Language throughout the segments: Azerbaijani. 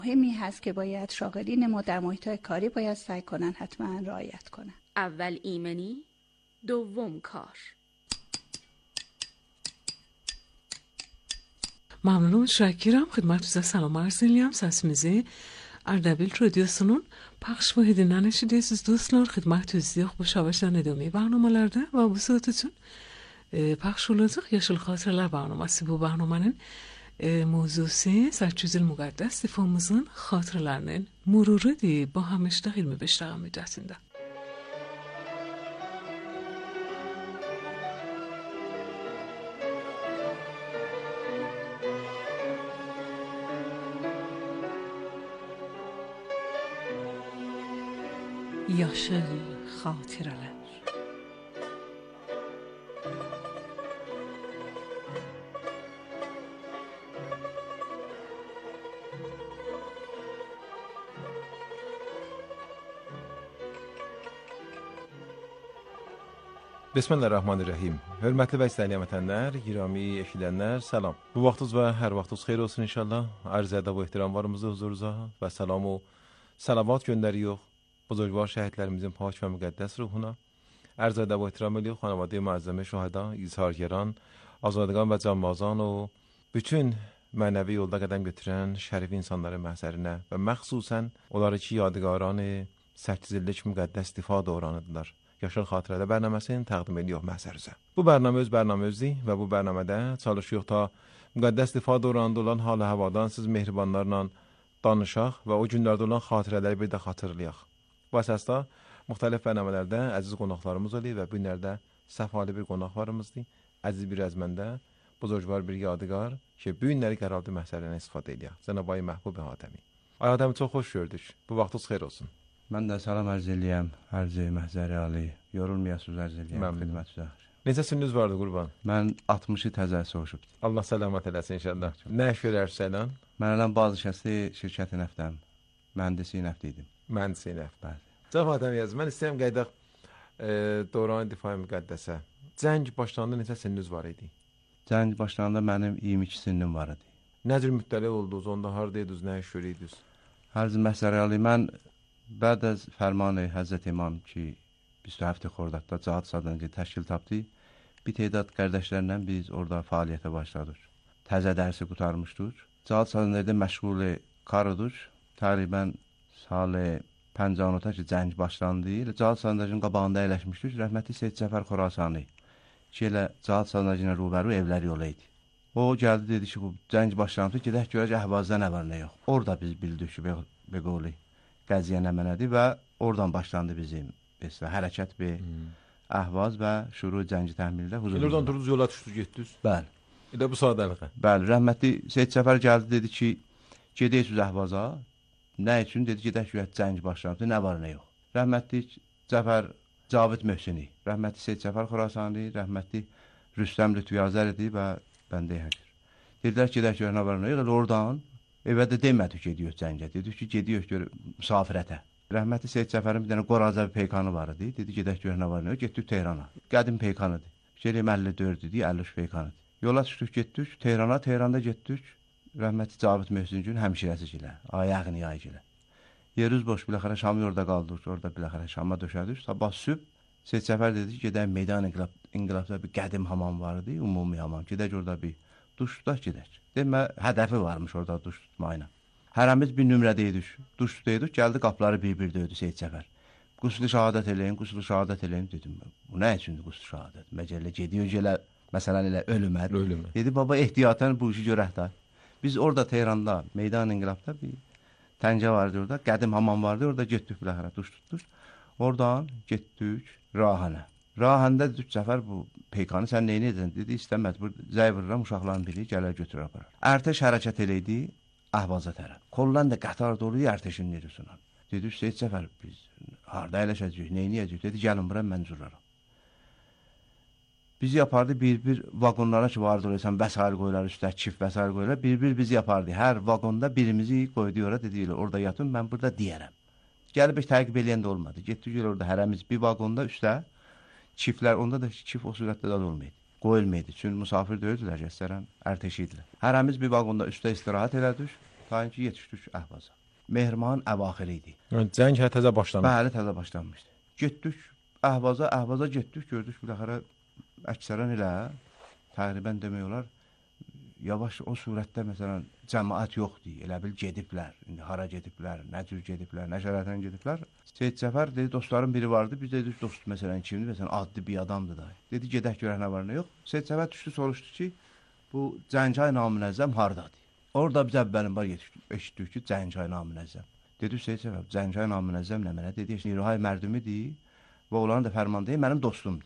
مهمی هست که باید شاغلین ما در محیط‌های کاری باید سعی کنن حتما رعایت کنن. اول ایمنی، دوم کار. Memnunum, şakiram. Xidmətinizə salam arz edirəm. Səsimizi Ardabil Radyosu'nun pəxş vahidindən eşidirsiniz dostlar. Xidmətinizdə bu şavaşdan edəmi برنامه‌larda və bu saat üçün pəxş olacaq Yaşıl Xatirələr برنامesi. Bu برنامه'nin mövzusu Sərçüzül Müqəddəs Sifamızın xatirələrinin mururudur. Ba həmişdə 25 dəqiqə müddətində. Yaşıl xatirələr. Bismillahirrahmanirrahim. Hörmətli və istəyən vətəndaşlar, girami eşidənlər, salam. Bu vaxtınız və hər vaxtınız xeyir olsun inşallah. Arz edəb və ehtiramlarımızı huzurunuza və salam و salavat göndəririk. بزرگوار شهیدlərimizin پاک و مقدس ruhuna. عرض ادب و احترام می‌کنم خانواده معظم şəhida, izhargəran, azadqan və canbazan و bütün mənəvi yolda qədəm götürən şərif insanların məhzərinə və məxsusən onları ki yadigaran sərtizillik müqəddəs difa dövranıdırlar. Yaşıl Xatirələr bərnaməsini təqdim edirik məhzərinizə. Bu bərnamə öz bərnaməmizdir və bu bərnamədə çalışırıq ta müqəddəs difa dövranında olan hal-ı havadan siz mehribanlarla danışaq və o günlərdə olan xatirələri bir də xatırlayaq. Bu əsasda müxtəlif bərnamələrdə əziz qonaqlarımız olur və bu günlərdə səfalı bir qonaqlarımızdır. Əziz bir əzməndə, buzurgvar bir yadigar ki, bu günləri qərarlı məhzərinə istifadə edək. Cənab-ı Məhbub Hatəmi. Ay Hatəmi, çox xoş gördük. Bu vaxtınız xeyir olsun. Mən də salam ərz eləyəm, Ərz-i Məhzəri Ali. Yorulmayasınız ərz eləyəm, xidmətinizə. Necə sininiz vardı qurban? Mən 60'ı təzə soğuşubdur. Allah səlamat eləsin inşallah. Nə iş görərsiniz elə? Mən elə bazı şəxsi şirkəti nəftəm. Mühəndisi nəft idim. Mühəndisi nəft. Bəli. Cənab Hatəmi yazın. Mən istəyirəm qaydaq dövran difai müqəddəsə. Cəng başlananda neçə sininiz var idi? Cəng başlananda mənim 22 sinnim var idi. Nə cür müttəli oldunuz? Onda hardaydınız? Nə iş görürdünüz? Ərz-i Məhzəri Ali, mən بعد از فرمان حضرت امام ki 27 Xordadda Cihad Sadəncə təşkil tapdı, bir tədad qardaşlarla biz orada fəaliyyətə başladıq. Təzə dərsi qurtarmışdıq. Cihad Sadəncədə məşğul karıdıq. Təqribən sal 59-da ki cəng başlandı. Cihad Sadəncənin qabağında əyləşmişdik. Rəhmətli Seyyid Cəfər Xorasani ki elə Cihad Sadəncə rübəru evlər yolu idi. O gəldi dedi ki bu cəng başlandı, gedək görək Əhvazda nə var nə yox. Orada biz bildik ki beqoli qəziyyə nə mənədir və oradan başlandı bizim hərəkət və Əhvaz və şuru cəngi təhmildə huzur. Oradan durdunuz, yola düşdünüz, getdiniz. Bəli. Elə bu sadəliqə. Bəli, rəhmətli Seyyid Cəfər gəldi dedi ki, gedəyirsiniz Əhvaza. Nə üçün? Dedi, gedək görək cəng başlandı, nə var nə yox. Rəhmətli Cəfər Cavid Möhsini, rəhmətli Seyyid Cəfər Xorasani, rəhmətli Rüstəm Lütfiyazər idi və bəndə həkir. Dedilər gedək görək nə var nə yox. Oradan evə də demədik gediyoruz cəngə. Dedik ki, gediyoruz görə misafirətə. Rəhmətli Seyyid Cəfərin bir dənə Qoraza bir peykanı var idi. Dedi, gedək görə nə var nə yox. Getdik Tehrana. Qədim peykanıdır. Şeyli 54 idi, 53 peykanıdır. Yola düşdük, getdik Tehrana. Tehranda getdik. Rəhmətli Cavid Möhsinin həmşirəsi ilə, ayağını yayı ilə. Yerüz boş biləxərə Şamı orada qaldıq. Orada biləxərə Şama döşədik. Sabah sübh Seyyid Cəfər dedi ki, gedək meydan inqilabda bir qədim hamam var idi, ümumi hamam. Gedək orada bir duş tutaq gedək. Demə, hədəfi varmış orada duş tutmayla. Hərəmiz bir nömrədə idik. Duş tutaydık, gəldi qapıları bir-bir döydü Seyyid Cəfər. Quslu şəhadət eləyin, quslu şəhadət eləyin dedim. Bu nə üçündür quslu şəhadət? Məcəllə gediyor elə, məsələn elə ölümət. Dedi, baba ehtiyatən bu işi görək də. Biz orada Tehranda, meydan inqilabda bir təncə vardı orada, qədim hamam vardı, orada getdik biləxərə, duş tutduq. Oradan getdik Rahanə. Rahəndə dedik, Cəfər bu peykanı sən neyini edin? Dedi, istəməz, zəy vururam, uşaqların biri gələr götürür aparar. Ərtəş hərəkət eləydi Əhvaza tərəf. Kollan da qatar dolu ərtəşin nerisundan. Dedi, Seyyid Cəfər, biz harada əyləşəcəyik, neyini edəcəyik? Dedi, gəlin bura, mən zürrarım. Bizi yapardı bir-bir vaqonlara ki vardı oraysan, vəsair qoyular üstə, çift vəsair qoyular, bir-bir bizi yapardı. Hər vaqonda birimizi qoydu ora, dedi, orada yatın, mən burada deyərəm. Gəlib heç təqib eləyən də olmadı. Getdik orada hərəmiz bir vaqonda üstə, çiftlər, onda da çift o sürətdə də olmaydı. Qoyulmaydı. Çünki musafir döyüldülər, gəstərən ərtəşi idilər. Hərəmiz bir vaqonda üstə istirahət elədik. Ta ki yetişdik Əhvaza. Mehriman əvaxiri idi. Yəni cəng hələ təzə başlamış. Bəli, təzə başlanmışdı. Getdik Əhvaza getdik, gördük biləxərə əksərən elə təqribən demək olar yavaş o surətdə məsələn cəmaət yoxdur. Elə bil gediblər. İndi hara gediblər, nə cür gediblər, nə şərətən gediblər. Seyid Cəfər dedi dostların biri vardı. Biz dedik dost məsələn kimdir? Məsələn adlı bir adamdır da. Dedi gedək görək nə var nə yox. Seyid Cəfər düşdü soruşdu ki, bu Cəncay Namünəzzəm hardadır? Orada biz əvvəlin var eşitdik ki, Cəncay Namünəzzəm. Dedi Seyid Cəfər, Cəncay Namünəzzəm nə mənə? Dedi Niruhay mərdumidir və onların da fərmandığı mənim dostumdur.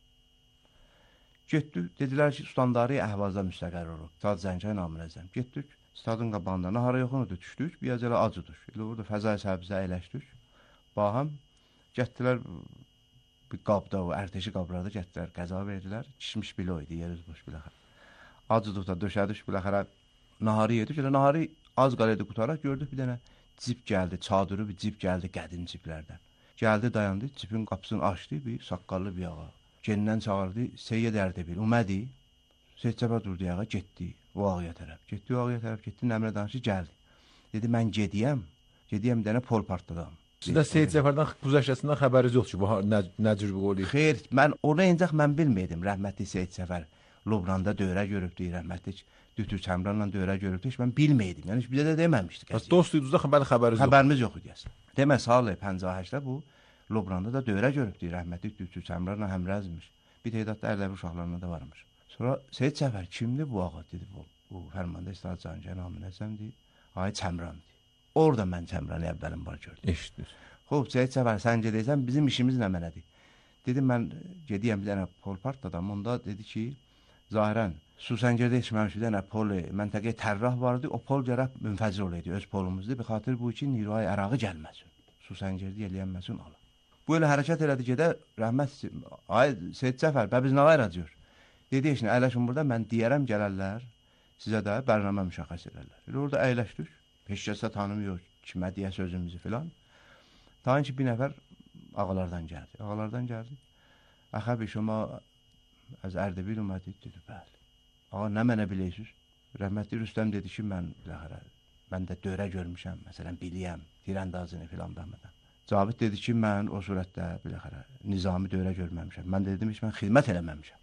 Getdik, dedilər ki, Standarı Əhvazda müstəqər olub. Stad Cəncay Namünəzzəm. Getdik, stadın qabağında nahara yoxunudur, düşdük, biraz elə acıdıq. Elə orada fəzai səhbizə əyləşdik. Baxım, getdilər bir qabda, o ərteşi qablarda getdilər, qəza verdilər. Kişmiş bilo idi, yer üzboş biləxər. Acıdıq da döşədik biləxərə, naharı yedik. Elə naharı az qalıydı qutaraq, gördük bir dənə cip gəldi, çadırı bir cip gəldi qədim ciplərdən. Gəldi, dayandı, cipin qapısını açdı, bir saqqallı bir ağa. Genindən çağırdı, Seyyid Ərdəbil, Umədi. Seyid Cəfər durdu yağa, getdi o ağaya tərəf. Getdi o ağaya tərəf, getdi, nəmrə danışı, gəldi. Dedi, mən gediyəm bir dənə pol partladım. Sizdə Seyid Cəfərdən güzəştəsindən xəbəriniz yox ki, bu nə cür bir qol? Xeyr, mən onu encək mən bilməydim. Rəhmətli Seyid Cəfər Lubnanda dövrə görübdü, rəhmətli Dütür Çəmranla dövrə görübdü. Heç mən bilməydim. Yəni bizə də deməmişdi. Dost idinizdə xəbəriniz yox. Xəbərimiz yox idi. Demək, salı 58-də bu Lubnanda da dövrə görübdü, rəhmətli Dütür Çəmranla həmrəzmiş. Bir tədadda Ərdəbil uşaqlarına da varmış. Sonra Seyid Cəfər kimdir bu ağa dedi, bu fərmanda İstihad Cəncay Namünəzzəmdir, Ay Çəmrandır. Orada mən Çəmranı əvvəlin var gördüm. Eşitdir. Xoş, Seyid Cəfər, sən gedəysən, bizim işimiz nə mənədir? Dedim, mən gediyəm bir dənə pol partladım. Onda dedi ki, zahirən, Susəngirdə içməmiş bir dənə pol, məntəqəyə tərrah vardı, o pol gərək münfəcir olaydı, öz polumuzdur. Bir xatır bu ki, Niruhay Ərağı gəlməsin, Susəngirdə eləyənməsin ala. Bu elə hərəkət elədi gedə, rəhmət, ay Seyid Cəfər, biz nə ayracıyor? Dedi, eşini, əyləşin burada, mən deyərəm gələrlər, sizə də bərnamə müşəxəs edərlər. Elə orada əyləşdik, peşkəsə tanımıyor, kimə deyə sözümüzü filan. Tayin ki, bir nəfər ağalardan gəldi. Əxəbi, şuma az Ərdəbil ümədi, dedi, bəli. Ağa, nə mənə biləysiz? Rəhmətli Rüstəm dedi ki, mən də dövrə görmüşəm, məsələn, biliyəm, tirəndazını filan bəhmədən. Cabit dedi ki, mən o surətdə biləxərə nizami dövrə görməmişəm. Mən dedim ki, mən xidmət eləməmişəm.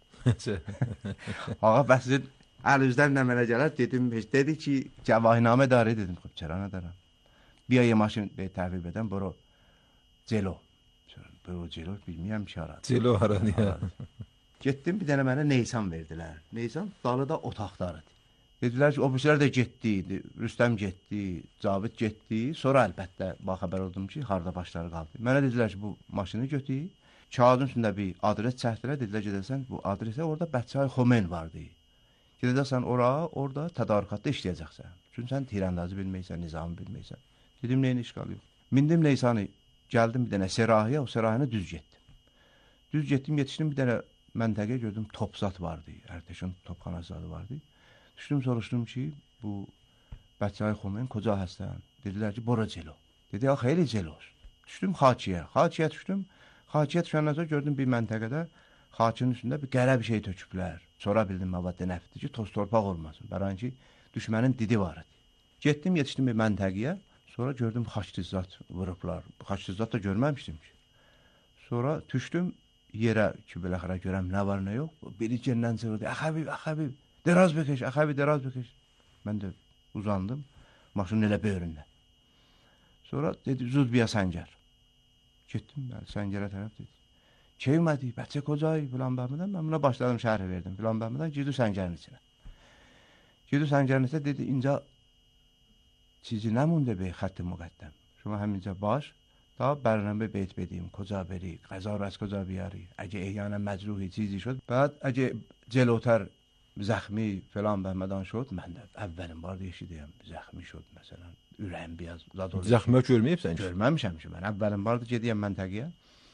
Ağa, bəsin əl-üzdən nə mənə gələr? Dedim, dedi ki, cəvahinamə darı, dedim, xub, çərə nə darım? Bir ay maşın təhvib edən, buru Celo. Buru Celo, bilməyəm ki, aradı. Celo aradı, ya. Getdim, bir dənə mənə Neysan verdilər. Neysan dalıda otaqdarıdır. Dedilər ki, ofislər də getdi, Rüstəm getdi, Cabit getdi. Sonra əlbəttə, xəbər oldum ki, harda başları qaldı. Mənə dedilər ki, bu maşını götür, kağıdın üstündə bir adres çəkdilər, dedilər, gedəsən, bu adresə orada Bətçay Xomen vardı. Gedəsən orada tədarükatda işləyəcəksən. Çünki sən tirəndazı bilməysən, nizamı bilməysən. Dedim, neyin işgal yox. Mindim Neysanı, gəldim bir dənə Serahiyə, o Serahiyəni düz getdim. Yetişdim bir dənə məntəqə gördüm, topzat vardı, Ərtəşin topxanası adı vardı. Düşdüm, soruşdum ki, bu Bətçay Xomen qoca həstən. Dedilər ki, bora Celo. Dedi, ya xeyli Celos. Düşdüm Xakiyə düşdüm. Xakiyə düşəndən sonra gördüm bir məntəqədə Xakinin üstündə bir qərə bir şey töküblər. Sonra bildim məvaddə nəfdir ki, toz torpaq olmasın. Bəran ki, düşmənin didi var idi. Getdim, yetişdim bir məntəqəyə. Sonra gördüm xaçdizat vurublar. Xaçdizat da görməmişdim ki. Sonra düşdüm yerə ki, biləxərə görəm nə var nə yox. Biri gəndən çığırdı, Əxəbib, deraz bəkəş, deraz bəkəş. Mən də uzandım, maşının elə böyründə. Sonra dedi, Zudbiya Səngər. Getdim, Səngərə tərəf dedi. Keymədi, Bətçə Kocay, filan bəhmədən. Mən buna başladım, şərh verdim, filan bəhmədən. Girdi Səngərin içinə. Girdi Səngərin içinə, dedi, incə çizi nəmundə bey xətti müqəddəm. Şuma həmincə baş, da bərnamə beyt bediyim, Koca beri, qəzar az Koca biyari. Əgə ehyanə məcruhi çizi şod. Bəd, əgə celotər zəxmi filan bəhmədən şod, mən də əvvəlin barda eşidəyəm, zəxmi şod, məsələn, ürəyim biraz zad olur. Zəxmə görməyibsən ki? Görməmişəm ki, mən əvvəlin barda gediyəm məntəqiyə.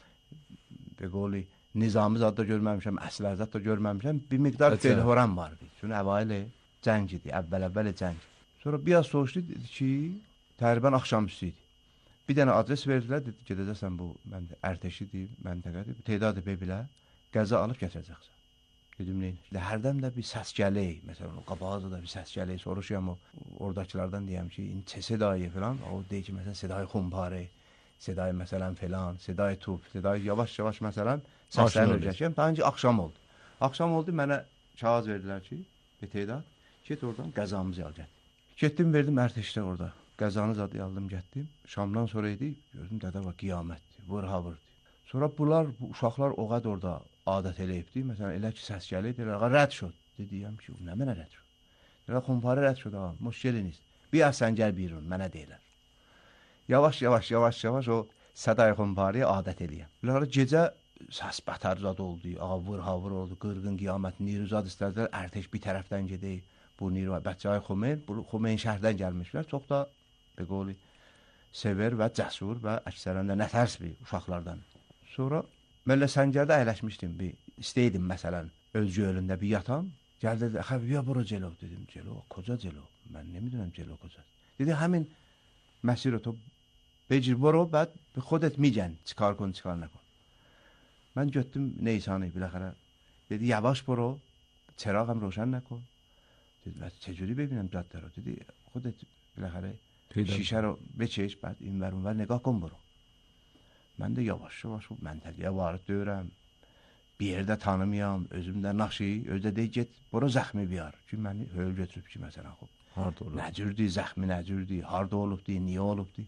Bir qoli, nizami zad da görməmişəm, əslər zad da görməmişəm, bir miqdar telhoram vardı. Çünki əvvəli cəng idi, əvvəl cəng. Sonra biraz soğuşdu, dedi ki, təqribən axşamüstü idi. Bir dənə adres verdilər, dedi, gedəcəksən bu Ərtəşidir, məntəqədir, tedadı bebilə, qəza alıb gətirəcəksən. Dedim neyin? Hərdən də bir səs gələk. Məsələn, o qabağda da bir səs gələk. Soruşuyam oradakılardan deyəm ki, in çe sedayı falan. O deyir ki, məsələn, sedayı xumpare, sedayı məsələn falan, sedayı tub, sedayı yavaş-yavaş məsələn səslərini öyrəşəm. Daha öncə axşam oldu. Axşam oldu, mənə kağız verdilər ki, beteydat, get oradan qəzamızı al gətir. Getdim, verdim ərteşdə orada. Qəzanı zadı aldım, getdim. Şamdan sonra idi, gördüm dədə var, qiyamətdir, vır-havırdır. Sonra bu uşaqlar o qədər orada adət eləyibdi. Məsələn, elə ki, səs gəlir, deyirlər, ağa, rədd şod. Deyəm ki, nə mənə rədd şod? Deyirlər, xumpare rədd şod, ağa, müşkiliniz. Bir az sən gəl birun, mənə deyirlər. Yavaş o səday xumpareyə adət eləyəm. Bunlar gecə səs bətər zad oldu, ağa, vır-havır oldu, qırğın qiyamət, niruzad istədilər, ərteş bir tərəfdən gedək. Bu Niro Bəhçay Xumeyn, bu Xumeyn şəhərdən gəlmişlər. Çox da beqoli sever və cəsur və əksərən də nətərs bir uşaqlardan. Sonra Məllə Səngərdə əyləşmişdim. İstəydim məsələn öz gölündə bir yatam. Gəldi dedi, "Xəbi ya bura Celov" dedim. "Celov, koca Celov. Mən nə bilirəm Celov koca." Dedi, "Həmin məsir to becir bura, bəd xodet migən, çıxar nakon." Mən getdim Neysanı biləxərə. Dedi, "Yavaş bura, çırağım روشن نکن." دیدم چجوری ببینم جاده رو؟ دیدی خودت بالاخره شیشه رو بچش بعد این ور اون ور نگاه کن برو. Mən də yavaş-yavaş bu məntəqəyə varıb deyirəm. Bir yerdə tanımıyam, özümdə naşi, özdə deyir get, bura zəxmi biyar. Ki məni höl götürüb ki məsələn xub. Harda olub? Nəcürdür, zəxmi nəcürdür, harda olubdur, niyə olubdur?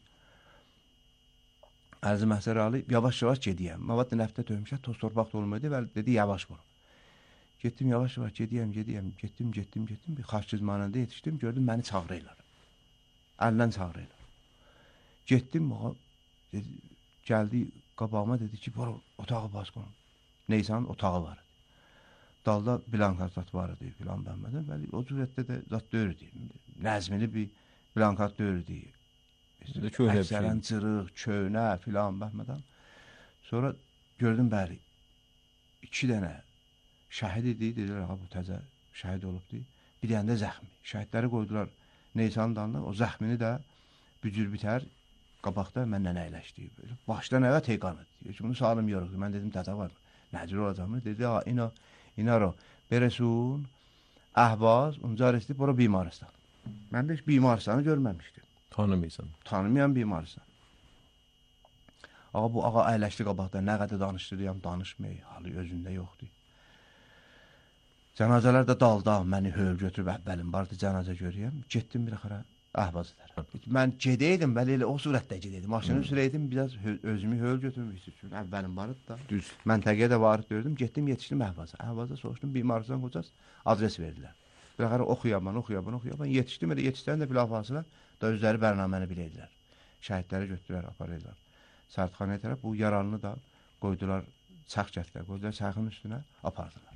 Ərzı məhsər alı yavaş-yavaş gediyəm. Mavad nəftə döymüşə, toz torpaq olmadı və dedi yavaş bura. Getdim yavaş-yavaş gediyəm. Getdim. Bir xaçsız mananda yetişdim, gördüm məni çağırırlar. Əldən çağırırlar. Getdim, dedi, gəldi qabağıma dedi ki, bura otağı bas qonum. Neysanın otağı var. Dalda blankat zat var idi filan bənmədən. Bəli, o cürətdə də zat döyürdü. Nəzmili bir blankat döyürdü. Əksərən cırıq, köynə filan bənmədən. Sonra gördüm bəli, 2 dənə şəhid idi, dedilər, ağa bu təzə şəhid olubdu. Bir dənə də zəxmi. Şəhidləri qoydular Neysanın dalına, o zəxmini də bücür bitər, qabaqda məndən əyləşdi. Başdan əvə teyqanı. Bunu sağlım yoruqdu. Mən dedim, dədə var mı? Nəcür olacaqmı? Dedi, اینا رو برسون Ahvaz, onca resti bura bimaristan. Mən də heç bimaristanı görməmişdim. Tanımıysan? Tanımayan bimaristan. Ağa bu ağa əyləşdi qabaqda, nə qədər danışdırıyam, danışmayı, halı özündə yoxdur. Cənazələr də dalda, məni höl götürüb əvvəlim vardı, cənazə görəyəm. Getdim bir axara Ahvazı tərəf. Mən gedəydim, bəli elə o surətdə gedəydim. Maşını sürəydim, biraz özümü höl götürmüşdüm. Çünki əvvəlim vardı da. Düz. Məntəqəyə də varıb gördüm. Getdim, yetişdim Ahvaza. Ahvaza soruşdum, bimaristan qocas adres verdilər. Bir axara oxuyaban. Yetişdim, elə yetişdən də bilafasıla da özləri bərnaməni bilirdilər. Şəhidləri götürdülər, aparırlar. Sərtxanaya tərəf bu yaralını da qoydular, çax gətirlər, qoydular çaxın üstünə, apardılar.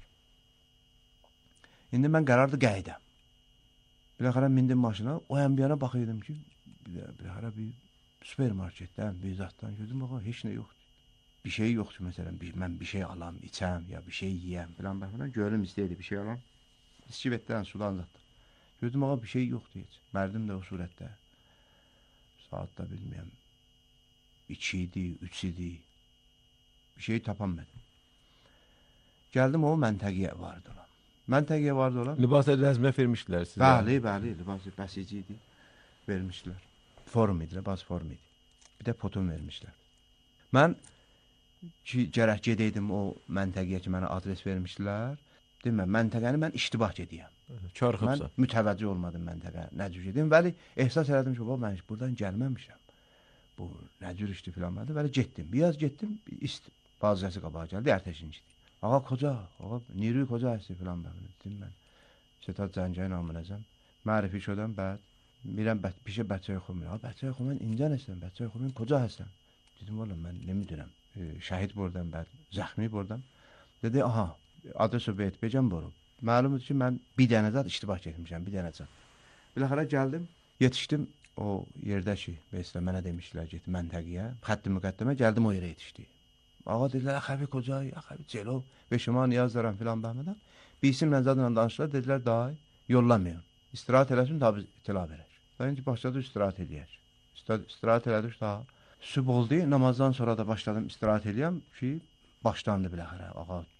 İndi mən qərardı qəydəm. Bir axara mindim maşına, o yan bir yana baxıyordum ki, bir axara bir süpermarketdən, bir zatdan gördüm, ağa, heç nə yoxdur. Bir şey yoxdur, məsələn, mən bir şey alam, içəm, ya bir şey yiyəm, filan baxmadan, görüm istəyirdi bir şey alam. İskivetdən, sudan zatdan. Gördüm, ağa, bir şey yoxdur heç. Mərdim də o surətdə. Saat da bilməyəm, 2 idi, 3 idi. Bir şey tapanmadım. Gəldim, o məntəqəyə vardı olan. Məntəqəyə vardı olan. Libas-ı rəzmə vermişdilər sizə. Bəli, libas-ı bəsici idi. Vermişdilər. Form idi, libas form idi. Bir də potum vermişlər. Mən ki, gərək gedəydim o məntəqəyə ki, mənə adres vermişdilər. Demə, məntəqəni mən iştibah gediyəm. Çarxıbsa. Mən mütəvəccih olmadım məntəqə. Nəcür gedim. Bəli, ehsas elədim ki, mən buradan gəlməmişəm. Bu nəcür işdi filan mədə. Bəli, getdim. Biraz getdim, bazıcası qabağa gəldi, ərtəşincidir. Ağa koca, ağa نیروی کجا هستی فلان dedim mən. Setad Zəncəyi namınəcəm. Mərifi şödən bəd. Mirəm pişə Bəhçay Xumeyn. Ağa Bəhçay Xumeyn incə nəsən? Bəhçay Xumeyn koca həsən? Dedim valla mən nə müdürəm? Şəhid buradan bəd. Zəxmi buradan. Dedi aha adres o beyt becəm boru. Məlumdur ki mən bir dənə zat iştibah getmişəm. Bir dənə zat. Biləxərə gəldim. Yetişdim o yerdə ki mesela mənə demişdilər get məntəqəyə. Xətti müqəddimə gəldim o yerə yetişdi. Ağa dedilər, xəbi kocay, xəbi Celov, və şuma niyaz daram filan bəhmədən. Bir isimlə zadla danışdılar, dedilər, day, yollamayın. İstirahat eləsin, tabi itila verək. Dayınca başladı istirahat eləyək. İstirahat elədik daha. Süb oldu, namazdan sonra da başladım istirahat eləyəm ki, başlandı biləxərə. Ağa,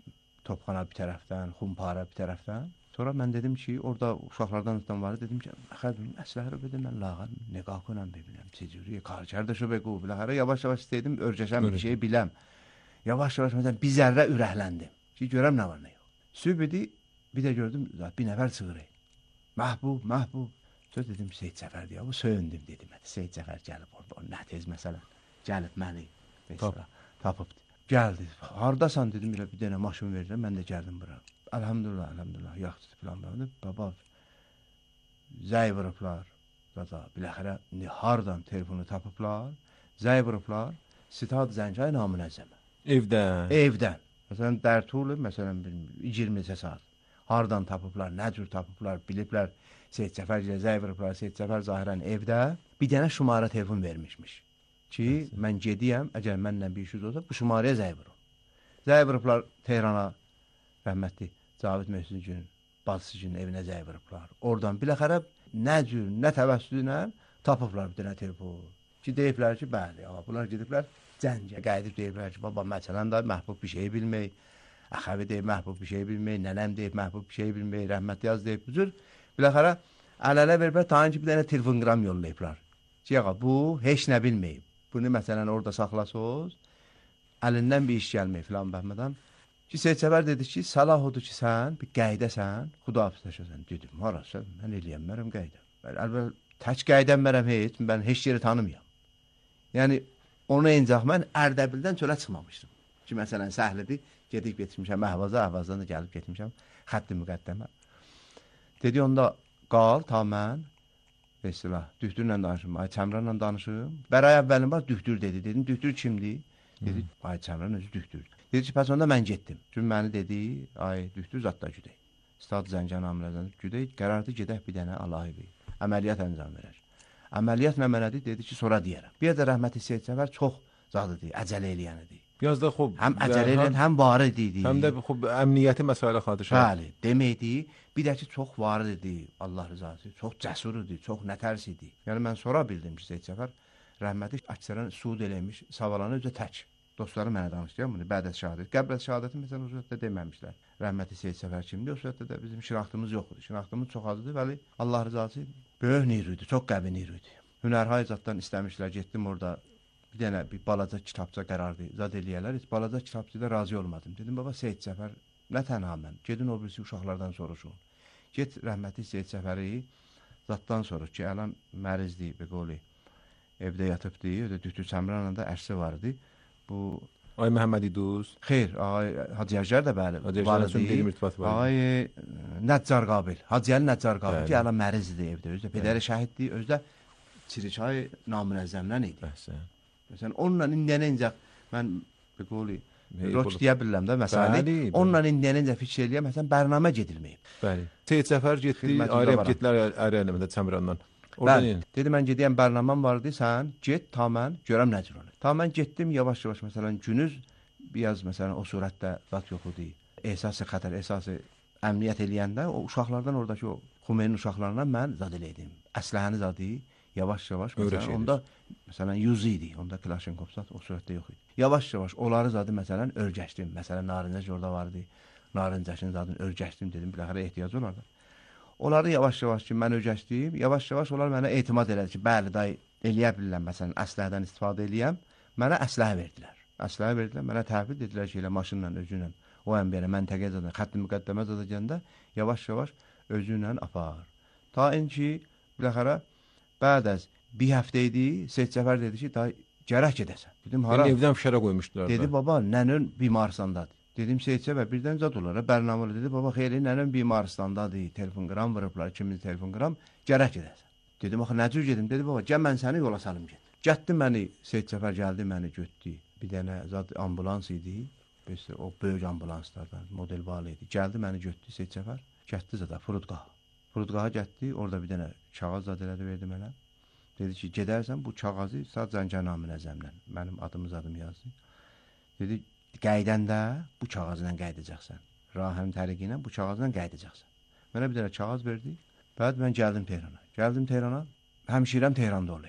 Topxana bir tərəfdən, Xumpara bir tərəfdən. Sonra mən dedim ki, orada uşaqlardan tutan var, dedim ki, xəbir məsləhət dedim, mən lağan niqah konam bibinəm, tecrübə, karçər də şöbə qov, biləxərə yavaş-yavaş istəydim, örgəşəm bir şeyi biləm. Yavaş-yavaş məsələn bir zərrə ürəkləndim ki, görəm nə var nə yox. Sübh idi, bir də gördüm, bir nəfər çıxır. Məhbub. Söz dedim, Seyid Cəfərdir ya, bu söyündüm dedim. Seyid Cəfər gəlib orada, o nə tez məsələn, gəlib məni tapıbdır. Gəldi, hardasan dedim, bir dənə maşın verirəm, mən də gəldim bura. Elhamdülillah, yaxşıdır filan böyle. Baba, zəy vurublar, biləxərə, hardan telefonu tapıblar, zəy vurublar, Sitad Zəncay namünəzzəmə. Evdən. Məsələn, dərtulu, məsələn, 20 saat. Hardan tapıblar, nə cür tapıblar, biliblər, Seyid Cəfər ilə zəy vurublar, Seyid Cəfər zahirən evdə bir dənə şumara telefon vermişmiş. Ki, mən gediyəm, əgər mənlə bir işiniz olsa, bu şumaraya zəy vurum. Zəy vurublar Tehrana, rəhmətli, Cavid Möhsüncünün, bacısının evinə zəy vurublar. Oradan biləxərə nə cür, nə təvəssüdünə tapıblar bir dənə telefon. Ki, deyiblər ki, bəli, bunlar gediblər Cəncə, qayıdıb deyiblər ki, baba, məsələn da məhbub bir şey bilmək, əxəvi deyib məhbub bir şey bilmək, nənəm deyib məhbub bir şey bilmək, rəhmətli yaz deyib, bu cür. Biləxərə, əl-ələ veriblər, tanın ki, bir dənə telefonqram yollayıblar. Ki, yağa, bu, heç nə bilməyib. Bunu, məsələn, orada saxlasınız, əlindən bir iş gəlməyib filan bəhmədən. Ki, Seyid Cəfər dedi ki, salah odur ki, sən bir qəydəsən, xudahafizləşəsən. Dedim, harası, mən eləyənmərəm qayda. Əlbəl, tək qəydənmərəm heç, mən heç yeri tanımayam. Yəni, onu encaq mən Ərdəbildən çölə çıxmamışdım. Ki, məsələn, səhlidir, gedib getmişəm Əhvaza, Əhvazdan da gəlib getmişəm, xətti müqəddəmə. Dedi, onda qal, ta mən, Vesilah, Dühtürlə danışım, Ay Çəmranla danışım. Bəray əvvəlin var, Dühtür dedi. Dedim, Dühtür kimdir? Dedi, Ay Çəmran özü Dühtürdür. Dedi ki, pəs onda mən getdim. Çünki məni dedi, Ay Dühtür zatda güdək. Stad Zəncən amilədən güdək, qərardı gedək bir dənə Allahivi. Əməliyyat əncam verər. Əməliyyat nə mənədir? Dedi ki, sonra deyərəm. Bir də rəhmətli Seyid Cəfər çox zadıdır, əcələ eləyənidir. Biraz da xub. Həm əcələ eləyən, həm varid idi. Həm də xub, əmniyyəti məsələ xadişə. Bəli, deməkdir. Bir də ki, çox varid idi, Allah rızası, çox cəsur idi, çox nətərs idi. Yəni, mən sonra bildim ki, Seyid Cəfər rəhməti əksərən suud eləmiş, savalanı özə tək. Dostları mənə danışdıyam bunu, bədət şəhadət. Qəbrət şəhadəti, məsələn, o sürətdə deməmişlər. Rəhməti Seyid Cəfər kimdir? O sürətdə də bizim şinaxtımız yoxdur. Şinaxtımız çox azdır, bəli, Allah rızası böyük nirüydü, çox qəvi nirüydü. Hünərhay zaddan istəmişlər, getdim orada bir dənə bir balaca kitabça qərardı, zad eləyərlər. Heç balaca kitabçıda razı olmadım. Dedim, baba, Seyid Cəfər nə tənha mən, gedin o birisi uşaqlardan soruşun. Get rəhmətli Seyid Cəfəri zaddan soruş ki, əlan mərizdir, bir qoli, evdə yatıbdır, ödə Dühtür Çəmranla da ərsi vardı. Bu Ay Məhəmməd İduz. Xeyr, Hacı Yəşər də bəli. Hacı Yəşərlə bir irtibat var. Ay Nəccar Qabil, Hacıyalı Nəccar Qabil ki, əlan mərizdir evdə, özdə pedəri şəhiddir, özdə Çiriçay namünəzzəmdən idi. Məsələn, onunla indiyənəcə mən bir qoli Roç deyə bilirəm də, məsələn, onunla indiyənəcə fikir eləyəm, məsələn, bərnamə gedilməyib. Bəli. Seyid Cəfər getdi, ayrıyab getdilər əmədə Çəmrandan. Bəli, dedi, mən gedəyəm, bərnaməm vardı, sən get, ta mən görəm nəcür olur. Ta mən getdim, yavaş-yavaş, məsələn, günüz, biraz, məsələn, o surətdə zat yox idi. Əsası xətər, əsası əmniyyət eləyəndə, o uşaqlardan, oradakı o Xumeynin uşaqlarından mən zad eləydim. Əsləhəni zadı, yavaş-yavaş, məsələn, onda, məsələn, 100 idi, onda Klashenkov zat o surətdə yox idi. Yavaş-yavaş, onları zadı, məsələn, örgəşdim. Məsələn, Narincəş orada vardı, Narincəşin zadını örgəşdim, dedim, biləxərə ehtiyac olardı. Onları yavaş-yavaş ki, mən öyrəşdim, yavaş-yavaş onlar mənə etimad elədi ki, bəli, day, eləyə bilirəm, məsələn, əsləhədən istifadə eləyəm, mənə əsləhə verdilər. Əsləhə verdilər, mənə təhvil dedilər ki, elə maşınla, özünlə, o əmbiyyələ, məntəqə zadə, xətti müqəddəmə zadə gəndə, yavaş-yavaş özünlə apar. Ta ki, biləxərə, bəd əz bir həftə idi, Seyid Cəfər dedi ki, day, gərək gedəsən. Dedim, hara? Evdən fişərə qoymuşdular. Dedi, baba, nənün bimarsandadır. Dedim, Seyid Cəfər, birdən zad olar, bərnaməli dedi, baba, xeyli, nənəm bimarstandadır, telefon qıram vırıblar, 2000 telefon qıram, gərək edəsən. Dedim, axı, nəcür gedim, dedi, baba, gəl mən səni yola salım get. Gətdi məni, Seyid Cəfər gəldi, məni götdü, bir dənə zad ambulans idi, o böyük ambulanslardan, model vali idi, gəldi məni götdü, Seyid Cəfər, gətdi zada, Furudqaha. Furudqaha gətdi, orada bir dənə kağız zad elədi, verdi mənə. Dedi ki, gedərsən, bu kağazı sadəcə Zəncər namünəzzəmlə, mənim adım yazdı. Dedi, qəydəndə bu kağızla qaydacaqsan. Rahəm təriqi ilə bu kağızla qaydacaqsan. Mənə bir dənə kağız verdi. Bəd mən gəldim Tehrana. Gəldim Tehrana, həmşirəm Tehranda olaydı.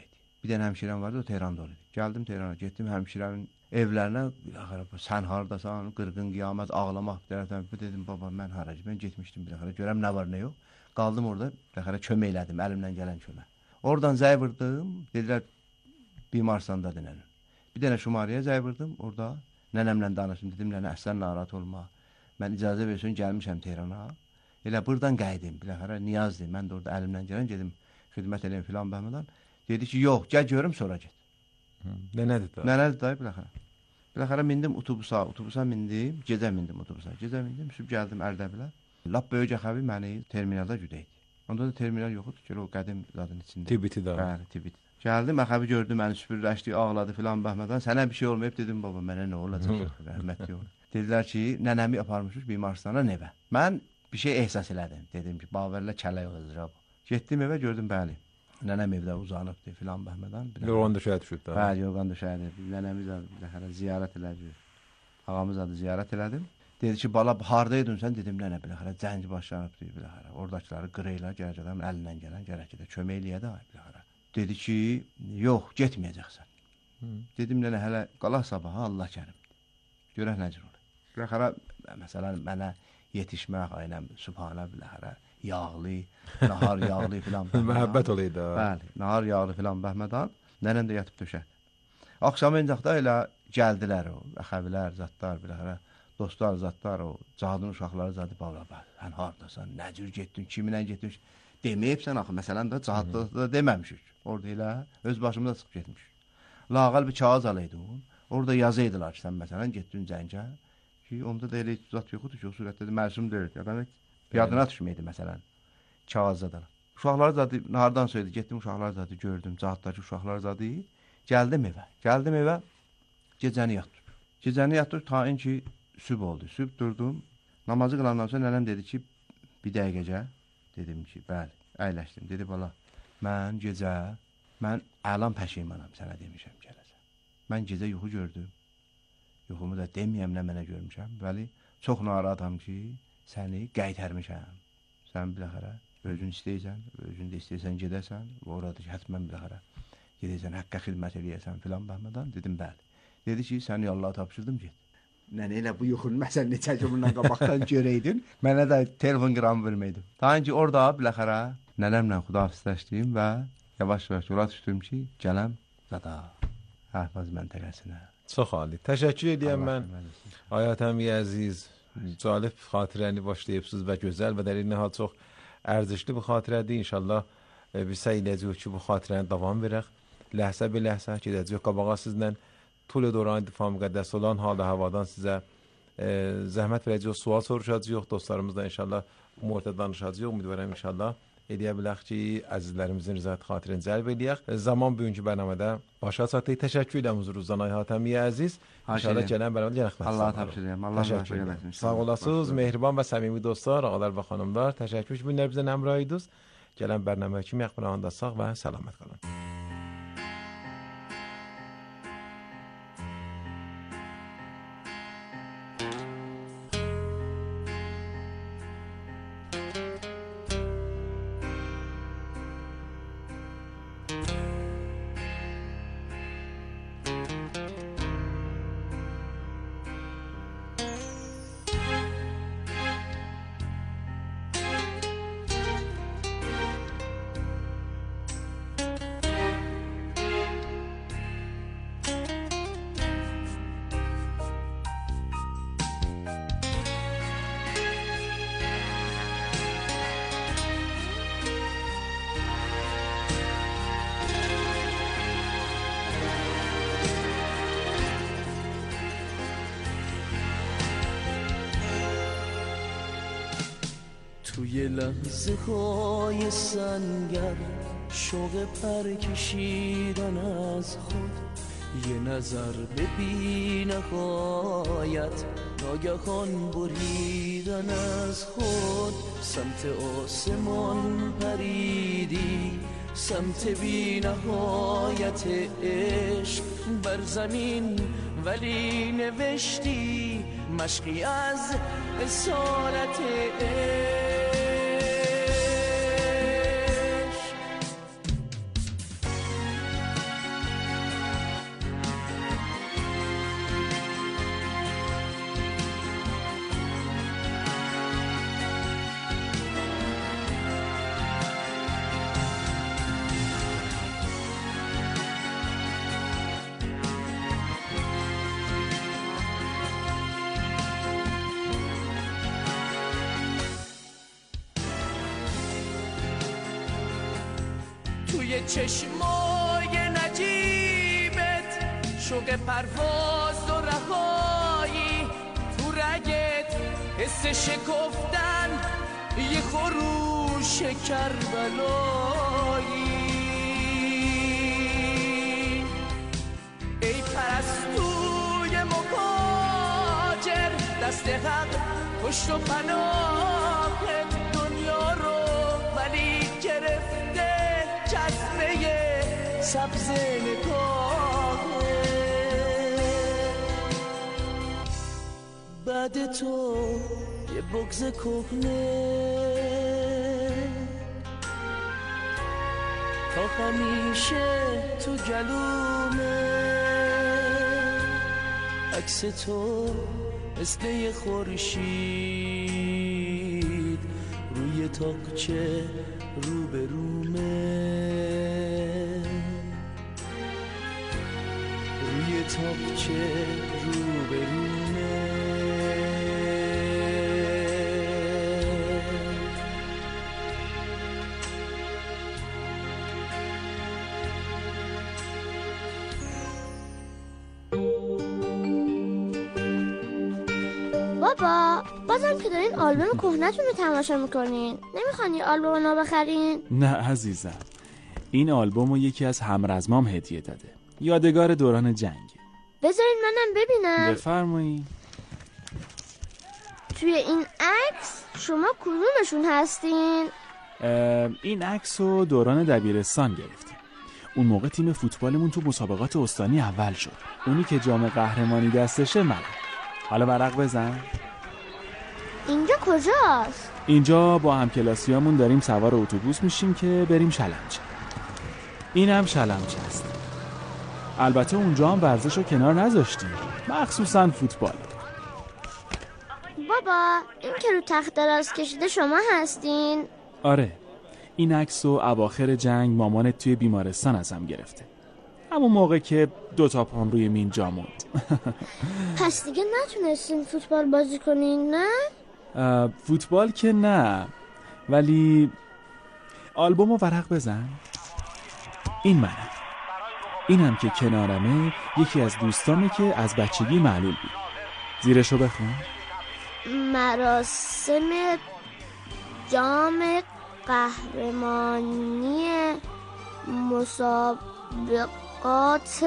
Bir dənə həmşirəm vardı, o Tehranda olurdu. Gəldim Tehrana, getdim həmşirəmin evlərinə, sən hardasan, qırğın qiyamət, ağlamaq bir tərəfdən. Dedim, baba, mən haracı, mən getmişdim bir dəxərə, görəm nə var, nə yox. Qaldım orada, bir dəxərə kömək elədim, əlimdən gələn kömək. Oradan zəy vurdım, dedilər, bimarsandadır nənəm. Bir dənə Şumariyə zəy vurdım, orada nənəmlə danışdım, dedim, nənə, əslən narahat olma. Mən icazə versin, gəlmişəm Tehrana. Elə buradan qaydım, bir dəxərə niyazdır, mən də orada əlimdən gələn gedim, xidmət eləyim filan bəhmədən. Dedi ki, yox, gəl görüm, sonra get. Nənədir da? Nənədir da, biləxərə. Biləxərə mindim otobusa mindim, gecə mindim otobusa. Gecə mindim, süb gəldim Ərdəbilə. Lap böyük əxəvi məni terminalda güdəydi. Onda da terminal yoxdur ki, o qədim zadın içində. Tibiti da. Bəli, Tibiti. Gəldim, əxəvi gördüm, məni süpürləşdi, ağladı filan bəhmədən. Sənə bir şey olmayıb, dedim, baba, mənə nə olacaq? Rəhmət yox. Dedilər ki, nənəmi aparmışmış Bimarstana nevə. Mən bir şey ehsas elədim. Dedim ki, Bavərlə kələk olacaq. Getdim evə, gördüm, bəli. Nənəm evdə uzanıbdı filan bəhmədən. Yorğan döşəyə düşüb da. Bəli, yorğan döşəyə. Nənəmiz də ziyarət elədi. Ağamız da ziyarət elədim. Dedi ki, bala, hardaydın sən? Dedim, nənə, biləxərə, cəngi başlanıbdı, biləxərə. Oradakıları qırıyla, gələk adam əlindən gələn, gələk də kömək eləyə də, biləxərə. Dedi ki, yox, getməyəcəksən. Dedim, nənə, hələ qalaq sabaha, Allah kərim. Görək necə olur. Biləxərə, məsələn, mənə yetişmək, aynəm, subhanə, biləxərə. Yağlı, nahar yağlı filan. Məhəbbət olaydı. Bəli, nahar yağlı filan bəhmədən nənəm də yatıb döşək. Axşam encaqda elə gəldilər o, əxəvilər, zatlar, biləxərə, dostlar, zatlar, o, cadın uşaqları zadı, baba, sən hardasan, nə cür getdin, kiminlə getdin, deməyibsən axı, məsələn də cadda da deməmişik. Orada elə öz başımıza çıxıb getmişik. Lağal bir kağız alaydım, orada yazıydılar ki, sən məsələn getdin Cəngə, ki, onda da elə zat yoxdur ki, o surətdə də məsum deyil. Yadına düşməydi məsələn, kağızdadan. Uşaqlar zadı, nahardan söyledi, getdim uşaqlar zadı gördüm, cadddakı uşaqlar zadı. Gəldim evə, gecəni yatdım. Gecəni yatdım, ta in ki, süb oldu. Süb durdum, namazı qılandan sonra nənəm dedi ki, bir dəqiqəcə, dedim ki, bəli, əyləşdim. Dedi, bala, mən əlam pəşimanam, sənə demişəm, gələcəm. Mən gecə yuxu gördüm, yuxumu da deməyəm, nə mənə görmüşəm, bəli, çox narahatam ki, səni qaytarmışam. Sən biləxərə, özün istəyirsən, özün də istəyirsən gedəsən, orada ki, hətmən biləxərə, gedəsən, həqqə xidmət eləyəsən filan bəhmədən, dedim, bəli. Dedi ki, səni Allaha tapşırdım, get. Nənə elə bu yuxunu məsələn neçə cümlədən qabaqdan görəydin, mənə də telefon qram verməydin. Daha ki, orada biləxərə, nənəmlə xudahafizləşdim və yavaş-yavaş yola düşdüm ki, gələm zada, Əhvaz məntəqəsinə. Çox ali. Təşəkkür edirəm mən. Ayətəmi əziz, cəlib xatirəni başlayıbsınız və gözəl və در این نهاد çox ərزişli bir xatirədir. İnşallah biz səy edəcəyik ki, bu xatirəni davam verək. Ləhsə bir ləhsə gedəcəyik qabağa sizlə. Tul dövrən difaa müqəddəs olan halda havadan sizə zəhmət verəcəyik, sual soruşacağıq. Dostlarımızla inşallah bu mövzuda danışacağıq. Ümidvaram inşallah edə bilək ki, əzizlərimizin rızayət xatirini cəlb edək. Zaman bugünkü bərnamədə başa çatdıq. Təşəkkür edirəm huzurunuzdan Ayətəmi əziz. İnşallah gələn bərnamədə yenə xidmətinizdəyik. Allah təşəkkür Allah təşəkkür edirəm. Sağ olasınız, mehriban və səmimi dostlar, ağalar və xanımlar. Təşəkkür ki, günlər bizə həmrah idiniz. Gələn bərnamə kimi yaxınında sağ və səlamət qalın. توی لحظه های سنگر شوق پر کشیدن از خود یه نظر به بی نهایت ناگهان بریدن از خود سمت آسمان پریدی سمت بی نهایت عشق بر زمین ولی نوشتی مشقی از اسارت عشق چشمای نجیبت، شوق پرواز و رهایی، تو رگت حس شکفتن یه خروش کربلایی. ای پرستوی مهاجر، دست حق پشت و پناهت دنیا رو ولی گرفته جذبه سبز نگاهت. بعد تو یه بغض کهنه تا همیشه تو گلومه، عکس تو مثل یه خورشید روی تاقچه روبرومه، روی تاقچه روبرومه. بابا بازم که دارین آلبوم کهنه‌تون رو تماشا میکنین، نمیخوان یه آلبوم نو بخرین؟ نه عزیزم، این آلبوم رو یکی از همرزمام هدیه داده، یادگار دوران جنگ. بذارین منم ببینم. بفرمایید. توی این عکس شما کدومشون هستین؟ این عکس رو دوران دبیرستان گرفتیم. اون موقع تیم فوتبالمون تو مسابقات استانی اول شد. اونی که جام قهرمانی دستشه منم. حالا ورق بزن. اینجا کجاست؟ اینجا با همکلاسیامون داریم سوار اتوبوس میشیم که بریم شلمچه. این هم شلمچه است. البته اونجا هم ورزش رو کنار نذاشتیم، مخصوصا فوتبال. بابا این که رو تخت دراز کشیده شما هستین؟ آره، این عکس رو اواخر جنگ مامانت توی بیمارستان ازم گرفته، همون موقع که 2 پام روی مین جا موند. پس دیگه نتونستین فوتبال بازی کنین نه؟ فوتبال که نه، ولی آلبوم رو ورق بزن. این منم. اینم که کنارمه یکی از دوستامه که از بچگی معلول بود. زیرشو بخون. مراسم جام قهرمانی مسابقات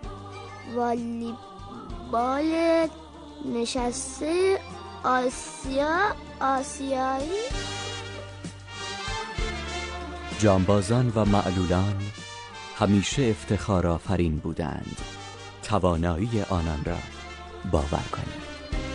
والیبال نشسته آسیایی. جانبازان و معلولان همیشه افتخار آفرین بودند. توانایی آنان را باور کنید.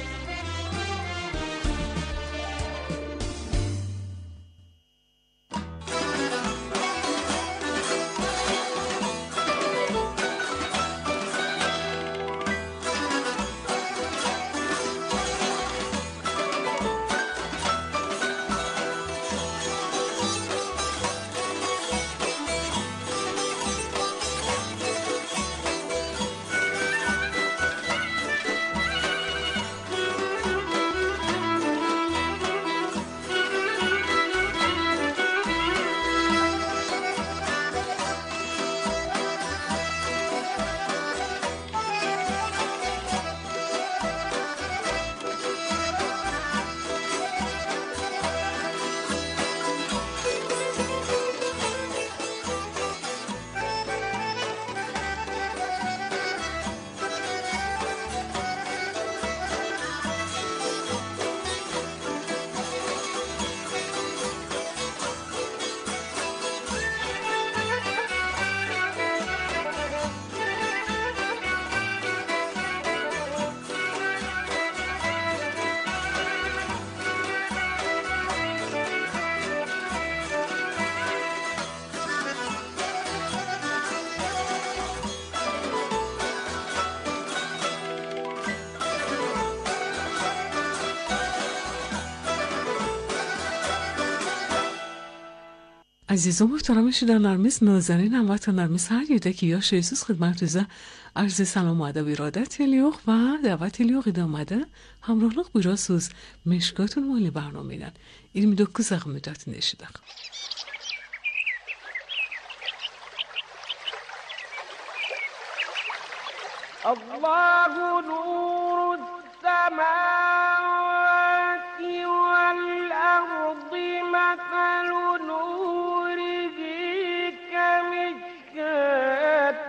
عزیزم محترم شدن نرمیز نازنین هموطن نرمیز هر یده که یا شیسوس خدمت روزه عرض سلام و ادب ارادت لیوخ و دعوت لیوخ ایدامده همراهلق بیراسوز مشکاتون مالی برنامه میدن ایرمی دو کزاق مدت نشیدق الله نور السماوات والأرض مثل نوره كمشكاة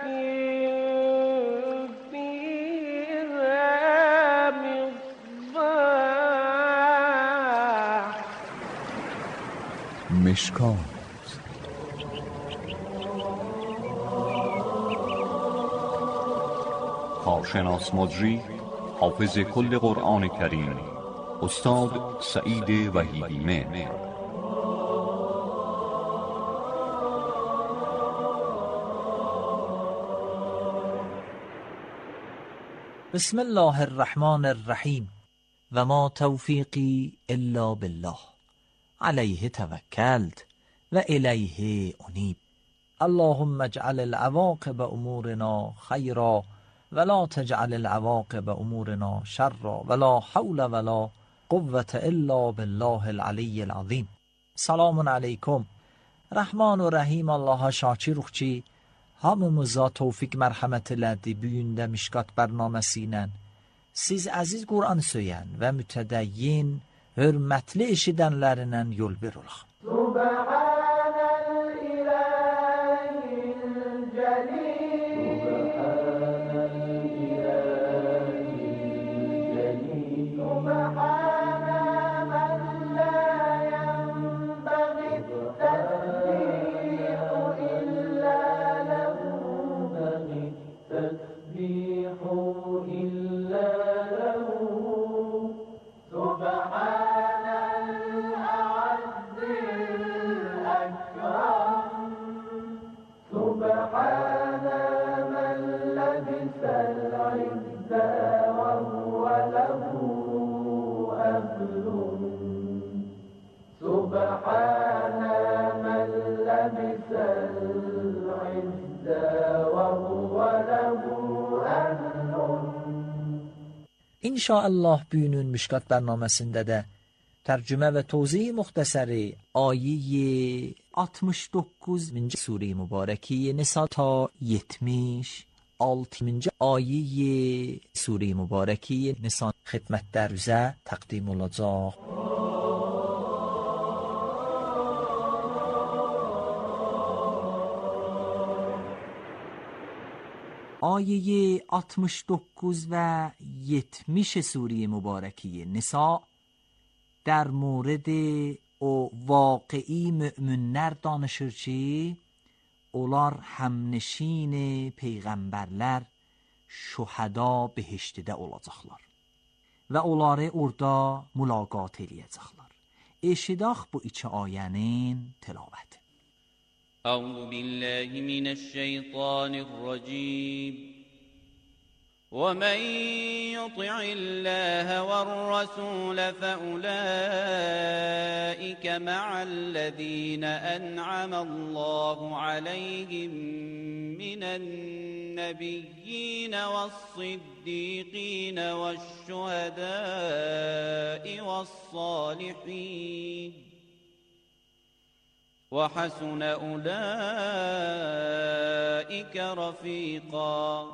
فيها مصباح مشکات کارشناس مجری حافظ کل قرآن کریم استاد سعید وحیدی مهر. بسم الله الرحمن الرحیم و ما توفیقی الا بالله علیه توکلت و الیه انیب. اللهم اجعل العواقب امورنا خیرا ولا تجعل العواقب امورنا شرا ولا حول ولا قوة الا بالله العلی العظیم. Selamun aleyküm. Rahman ve Rahim Allah'a şakirukçi hamımıza tevfik mərhəmət elədi büyündə Mişkat bərnaməsi ilə. Siz əziz Qur'an söyən və mütədəyyin, hörmətli eşidənlərindən yol ver olaq. İnşallah bugünün Mişkat bərnaməsində də tərcümə və tozih müxtəsəri ayə 69-cı sure-i mübarəki Nisa ta 76-cı ayə sure-i mübarəki Nisa xidmətlərinizə təqdim olacaq. آیه 69 و 70 سوره مبارکه نساء در مورد o واقعی müminlər danışır ki, onlar həmnişin peyğəmbərlər, şühəda behiştidə olacaqlar və onları orada mülaqat eləyəcəklər. Eşidaq bu iki ayənin tilavəti. أعوذ بالله من الشيطان الرجيم ومن يطع الله والرسول فأولئك مع الذين أنعم الله عليهم من النبيين والصديقين والشهداء والصالحين وحسن أولئك رفيقا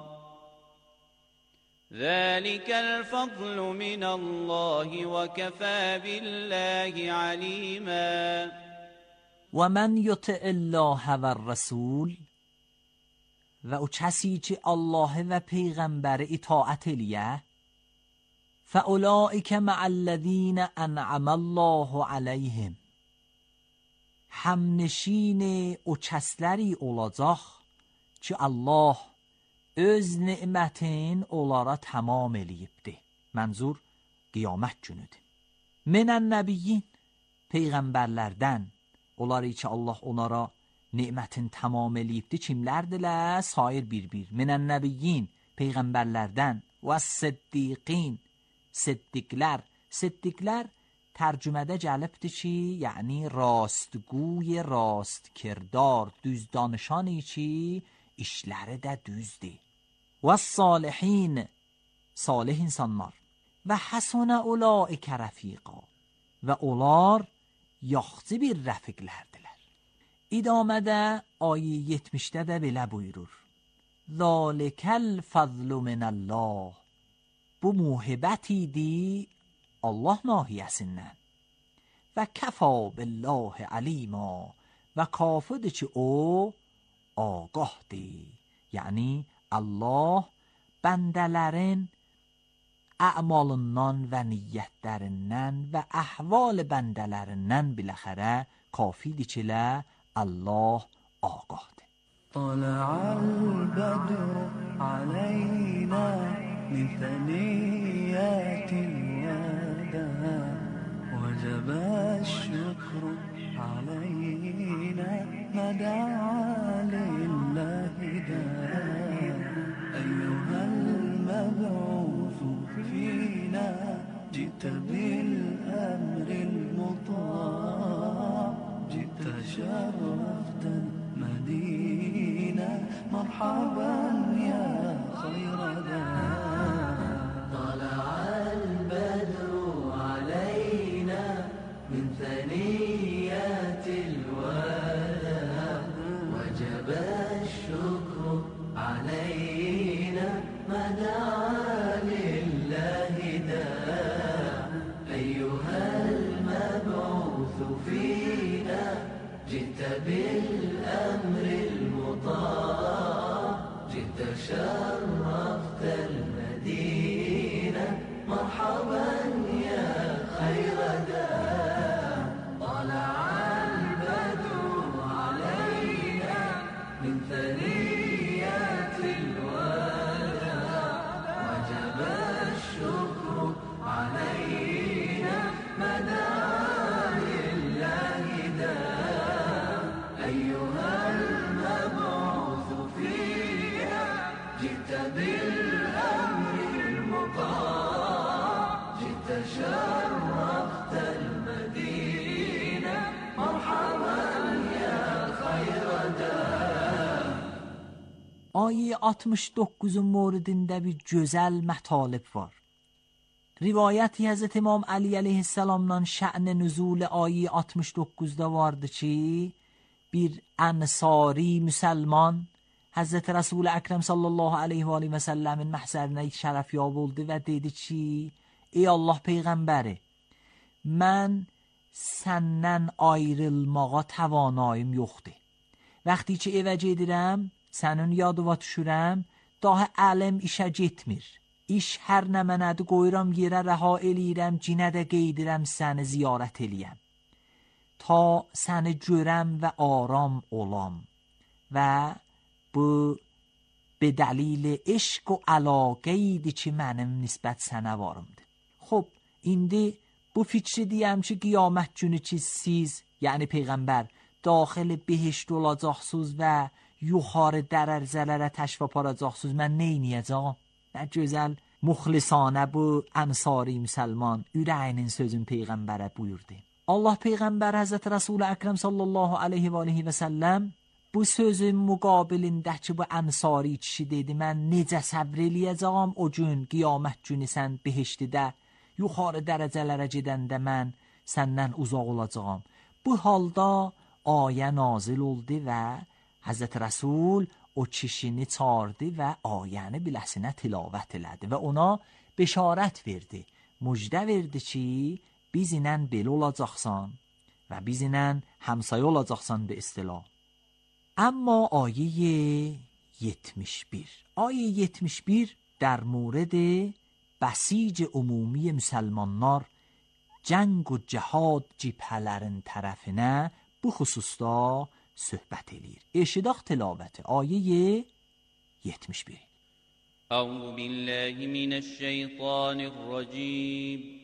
ذلك الفضل من الله وكفى بالله عليما ومن يطع الله والرسول و او کسی که الله و پیغمبر اطاعت الیه فاولئک مع الذین انعم الله علیهم همنشین o kəsləri olacaq ki Allah öz nemətin onlara tamam eləyibdir. Mənzur qiyamət günüdür. Menən nəbiyyin peyğəmbərlərdən onları ki Allah onlara nemətin tamam eləyibdir. Kimlərdirlər? Sair bir-bir. Menən nəbiyyin peyğəmbərlərdən və siddiqin siddiqlər tərcümədə gəlibdir ki, yəni rastgوی راست کردار düz danışani ki işləri də düzdür. Və salihin salih insanlar və həsənə ulaikə rəfiqa və onlar yaxşı bir rəfiqlərdirlər. İdamədə ayə 70-də də belə buyurur. ذالک الفضل من الله. Bu muhibbetidir Allah nahiyəsindən. Və kəfa billahi alima. Və kafirdir ki o ağahdır. Yəni Allah bəndələrin əmalından və niyyətlərindən və əhval bəndələrindən biləxərə kafidir ki Allah ağahdır. طلع البدر علينا من ثنيات الوداع وجب الشكر علينا ما دعا لله داع أيها المبعوث فينا جئت بالأمر المطاع جئت شرفت المدينة مرحبا يا خير داع طلع البدر علينا من ثنيات الوداع وجب الشكر علينا ما دعا لله داع أيها المبعوث فينا جئت بالأمر المطاع جئت شرفت المدينة مرحبا يا خير داع طلع البدر علينا من ثنيات الوداع وجب الشكر علينا ما دعا لله داع أيها المبعوث فينا جئت بالأمر المطاع جئت شرفت المدينة مرحبا يا خير داع. آیه 69 موردində bir gözəl mətalib var. Rivayəti Həzrət İmam Ali əleyhissalamdan şə'n nüzul ayı 69-da vardı ki, bir ənsari müsəlman Həzrət Rasul Əkrəm sallallahu aleyhi və aleyhi və səlləmin məhzərinə şərəfyab oldu və dedi ki, ey Allah Peyğəmbəri, mən səndən ayrılmağa təvanayım yoxdur. Vəxti ki evə gedirəm, sənin yadıva düşürəm, daha əlim işə getmir. İş hər nə mənədi qoyuram yerə rəha eləyirəm, cinə də qeydirəm səni ziyarət eləyəm. Ta səni görəm və aram olam. Və bu به دلیل عشق و علاقه ایدی ki mənim nisbət sənə varımdır. Xob, indi bu fikri deyəm ki, qiyamət günü ki siz, yəni Peyğəmbər, daxil behişt olacaqsınız və yuxarı dərəcələrə təşrif aparacaqsınız. Mən neyniyəcəm? Nə gözəl, muxlisanə bu ənsari müsəlman ürəyinin sözün Peyğəmbərə buyurdu. Allah Peyğəmbər Həzrət Rasul Əkrəm sallallahu aleyhi və aleyhi və səlləm bu sözün müqabilindəki bu ənsari kişi dedi, mən necə səbr eləyəcəm o gün, qiyamət günü sən behiştidə, yuxarı dərəcələrə gedəndə mən səndən uzaq olacağım. Bu halda ayə nazil oldu və Həzrət Rasul o kişini çağırdı və ayəni biləsinə tilavət elədi və ona beşarət verdi, müjdə verdi ki, biz ilə belə olacaqsan və biz ilə həmsayə olacaqsan به اصطلاح. اما آیه 71 آیه 71 در مورد بسیج عمومی مسلمانlar جنگ و جهاد cibhələrin tərəfinə bu xüsusda söhbət eləyir. Eşidaq tilavəti آیه 71. أعوذ بالله من الشيطان الرجيم.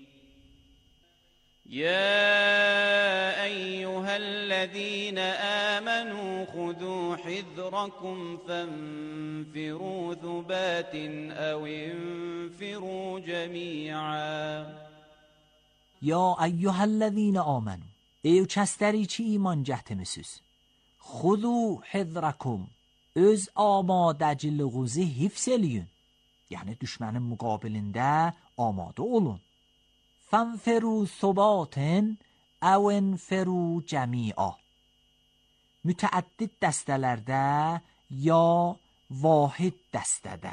يا أيها الذين آمنوا خذوا حذركم فانفروا ثبات أو انفروا جميعا. یا ایها الذین آمنوا، ey kəsləri ki iman gətirmisiniz, خذوا حذركم، öz amadəciliyinizi hifz eləyin, yəni düşmənin müqabilində amadə olun. فانفروا ثبات او انفروا جمیعا، mütəəddid dəstələrdə ya vahid dəstədə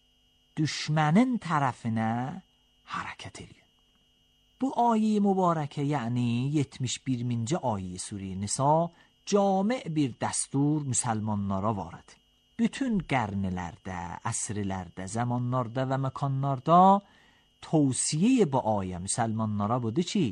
düşmənin tərəfinə hərəkət edin. Bu ayə mübarəkə, yəni 71-ci ayə Sure Nisa, cami bir dəstur müsəlmanlara vardı. Bütün qərnlərdə, əsrlərdə, zamanlarda və məkanlarda tövsiyə bu ayə müsəlmanlara budur ki,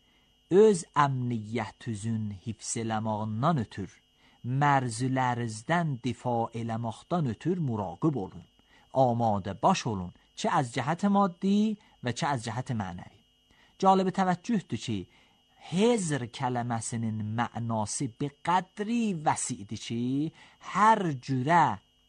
öz əmniyyətünüzün hifz eləmağından ötür, mərzlərinizdən difa eləmaqdan ötür muraqib olun, amadə baş olun, çə az cəhət maddi və çə az cəhət mənəvi. Cəlib təvəccühdür ki, hezr kəlməsinin mənası به قدری vəsidir ki, hər cürə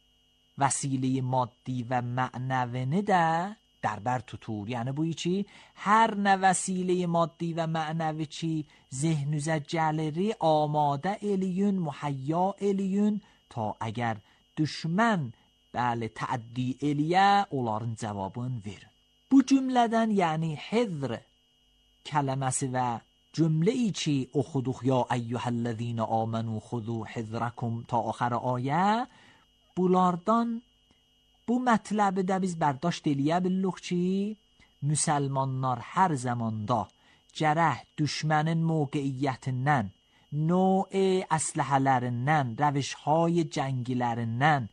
vəsilə maddi və mənəvini də dərbər tutur. Yəni bu ki, hər nə vəsilə maddi və mənəvi ki, zehnüzə gəlir, amadə eliyün, muhayya eliyün, ta əgər düşmən bəli təaddi eliyə, onların cavabını verin. Bu cümlədən, yəni hezr kələməsi və cümləyi ki oxuduq, ya eyyuhellezine amenu خذوا حذرکم ta axır ayə, bunlardan bu mətləbi də biz bərdاشت eləyə bildik ki, müsəlmanlar hər zamanda gərək düşmənin mövqeyiyyətindən, növ əsləhələrindən, rəvişهای cəngilərindən,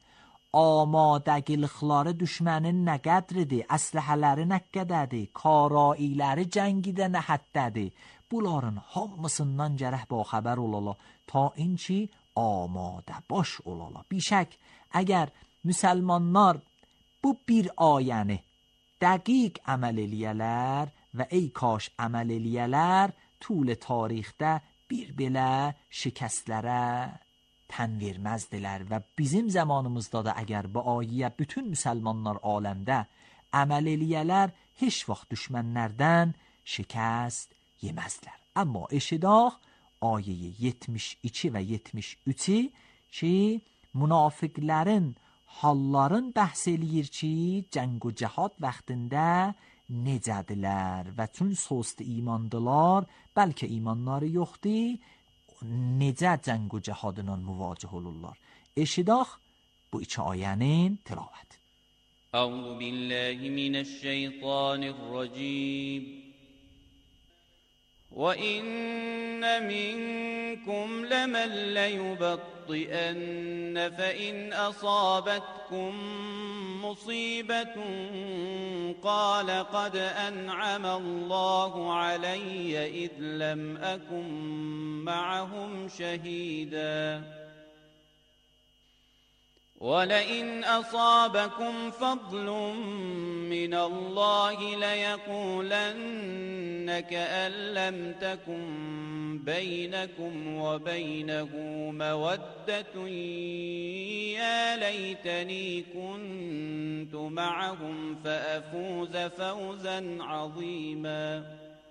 amadəgılıqları düşmənin nə qədridir, əsləhələri nə qədədir, karailəri cəngidə nə həddədir, bunların hamısından gərək ba xəbər olala ta inçi amadə baş olala. Bişək, əgər müsəlmanlar bu bir ayəni dəqiq əməl eləyələr və ey kaş əməl eləyələr, طول tarixdə bir belə şikəstlərə tən verməzdilər və bizim zamanımızda da əgər bu ayə bütün müsəlmanlar aləmdə əməl eləyələr, heç vaxt düşmənlərdən şikəst yeməzdilər. Amma eşidaq ayəyi 72 və 73-i ki, münafiqlərin halların bəhs eləyir ki, cəng و cəhad vaxtında necədilər və çün sost imandılar, bəlkə imanları yoxdur, necə cəng و cəhadla müvacih olurlar. Eşidaq bu iki ayənin tilavət. Əuzu billahi minəşşeytanirracim. وَإِنَّ مِنكُمْ لَمَن لَّيُبَطِّئَنَّ فَإِنْ أَصَابَتْكُم مُّصِيبَةٌ قَالَ قَدْ أَنْعَمَ اللَّهُ عَلَيَّ إِذْ لَمْ أَكُن مَّعَهُمْ شَهِيدًا وَلَئِنْ أَصَابَكُمْ فَضْلٌ مِّنَ اللَّهِ لَيَقُولَنَّ كَأَن لَّمْ تَكُن بَيْنَكُمْ وَبَيْنَهُ مَوَدَّةٌ يَا لَيْتَنِي كُنتُ مَعَهُمْ فَأَفُوزَ فَوْزًا عَظِيمًا.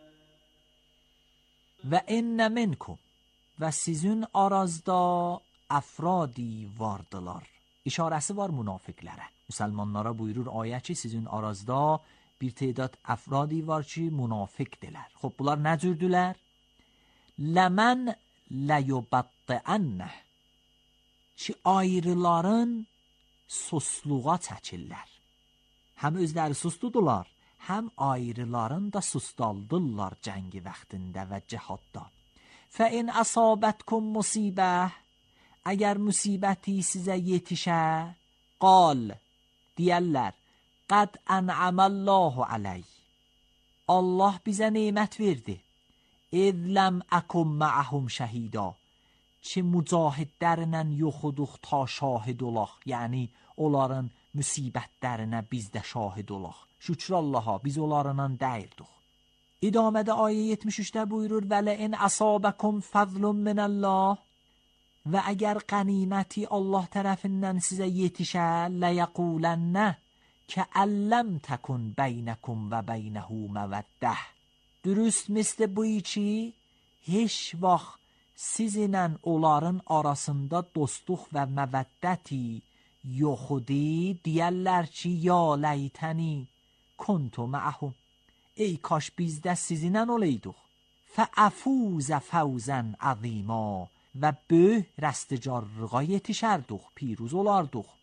Və innə minkum, və sizin arazda افرادی vardılar. İşarəsi var münafiqlərə. Müsəlmanlara buyurur ayə ki, sizin arazda bir تعداد افرادی var ki, münafiqdirlər. Xop, bunlar nə cürdülər? Ləmən ləyubattəənnə, ki, ayrıların susluğa çəkirlər. Həm özləri susdudular, həm ayrıların da sustaldırlar cəngi vaxtında və cihadda. Fəin əsabətkum musibə, əgər musibəti sizə yetişə, qal, deyərlər, qad ən'əməllahu aləy, Allah bizə neymət verdi. İzləm əkum məəhum şəhida, ki mücahidlərinə yoxuduq ta şahid olaq, yəni onların müsibətlərinə biz də şahid olaq. Şükür Allaha, biz onlarla dəyirdik. İdamədə ayə 73-də buyurur, vələin əsabəkum fəzlun minəllah, və əgər qəniməti Allah tərəfindən sizə yetişə, ləyəqulənnə kəəlləm təkun beynəkum və beynəhu məvəddə. Dürüst misli bu ki, heç vaxt sizinlə onların arasında dostluq və məvəddəti yoxudi, deyərlər ki, ya ləytəni kuntu məəhum, ey kaş bizdə sizinlə olayduq. Fəəfuzə fəvzən əzima, və böyük rəstəcarlığa yetişərdik, piruz olardıq.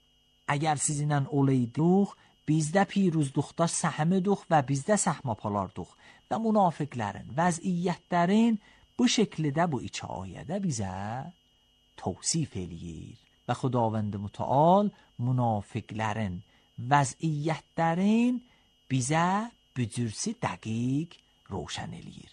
Əgər sizinlə olayduq, biz də piruzluqda səhmiduq və biz də səhma palardıq. Və münafiqlərin vəziyyətlərin bu şəkildə bu iki ayədə bizə tavsif eləyir. Və Xudavənd Mütəal münafiqlərin vəziyyətlərin bizə bücürsi dəqiq روشن eləyir.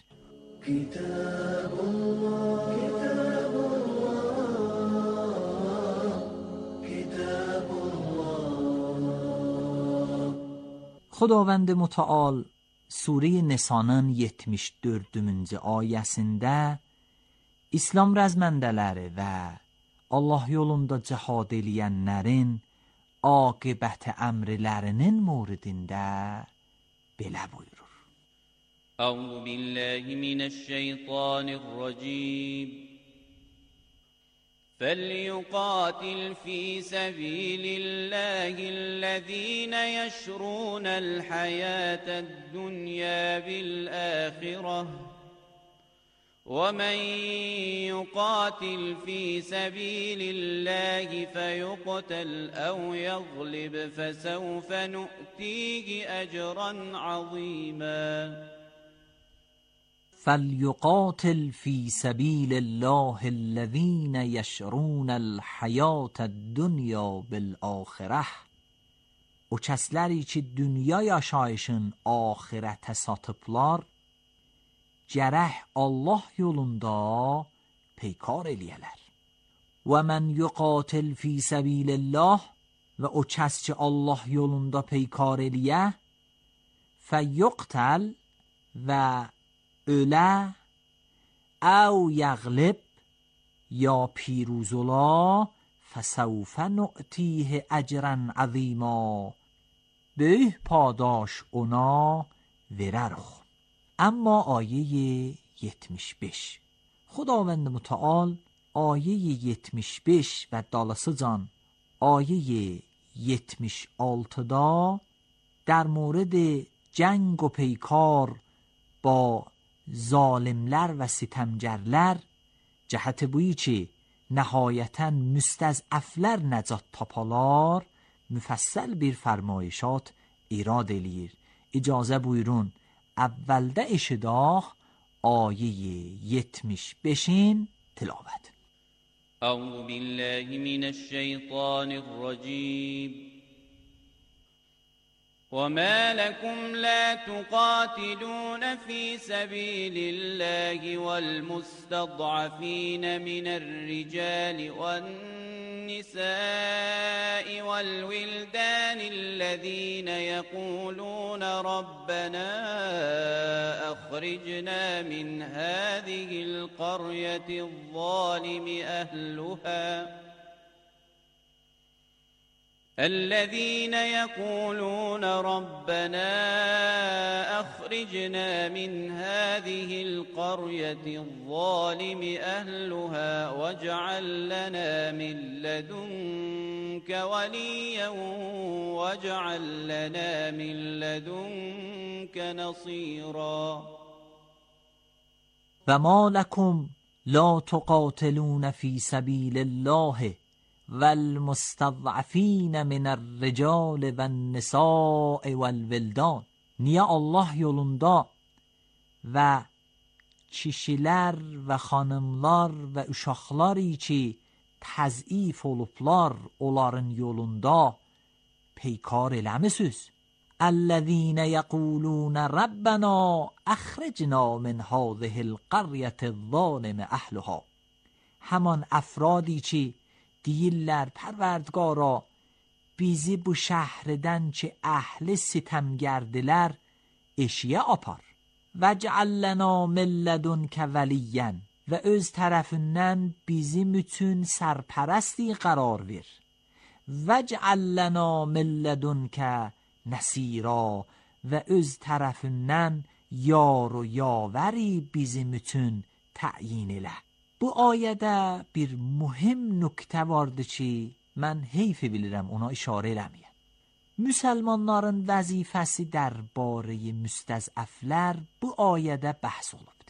Xudavənd Mütəal Sure Nisanın 74-cü ayəsində İslam rəzməndələri və Allah yolunda cihad eləyənlərin aqibət əmrlərinin موردində belə buyurur. أعوذ بالله من الشيطان الرجيم فليقاتل في سبيل الله الذين يشرون الحياة الدنيا بالآخرة ومن يقاتل في سبيل الله فيقتل أو يغلب فسوف نؤتيه أجرا عظيما فَلْيُقَاتِلْ فِي سَبِيلِ اللَّهِ الَّذِينَ يَشْرُونَ الْحَيَاةَ الدُّنْيَا بِالْآخِرَةِ. O kəsləri ki, dünya yaşayışın ahirətə satıblar, gərək Allah yolunda peykar eləyələr. وَمَنْ يُقَاتِلْ فِي سَبِيلِ اللَّهِ və o kəs ki, Allah yolunda peykar eləyə, فَيُقْتَلْ və ölə او یغلب یا پیروز ola فسوف نؤتیه اجرا عظیما böyük padaş ona verərik. Amma ayə 75 Xudavənd Mütəal ayə 75 və dalısıcan ayə 76-da در مورد جنگ و پیکار با ظالمlər və sitemgərlər cəhət buyi ki, nəhayətən müstəzəflər nəcat tapalar, müfəssəl bir fərmayişat irad eləyir. İcazə buyurun, əvvəldə eşidaq ayə 75-in tilavət. أعوذ بالله من الشيطان الرجيم وما لكم لا تقاتلون في سبيل الله والمستضعفين من الرجال والنساء والولدان الذين يقولون ربنا أخرجنا من هذه القرية الظالم أهلها الذين يقولون ربنا أخرجنا من هذه القرية الظالم أهلها واجعل لنا من لدنك وليا واجعل لنا من لدنك نصيرا وما لكم لا تقاتلون في سبيل الله والمستضعفین من الرجال والنساء والولدان. Niyə Allah yolunda və kişilər və xanımlar və uşaqlar ki təzif olublar onların yolunda peykar eləmisiniz? الذين يقولون ربنا اخرجنا من هذه القرية الظالم اهلها. همان افرادی که deyirlər pərverdgara bizi bu şəhərdən ki əhli sitemgərdilər eşiyə apar. وَجْعَلْ لَنَا مِنْ لَدُنْكَ وَلِيًّا və öz tərəfindən bizim üçün sərpərəsتی qərar ver. وَجْعَلْ لَنَا مِنْ لَدُنْكَ نَصِيرًا və öz tərəfindən yar و yavəri bizim üçün təyin elə. Bu ayədə bir mühim nöqtə vardı ki, mən heyf bilirəm ona işarə eləməyəm. Müsəlmanların vəzifəsi dərbarə müstəzəflər bu ayədə bəhs olubdur.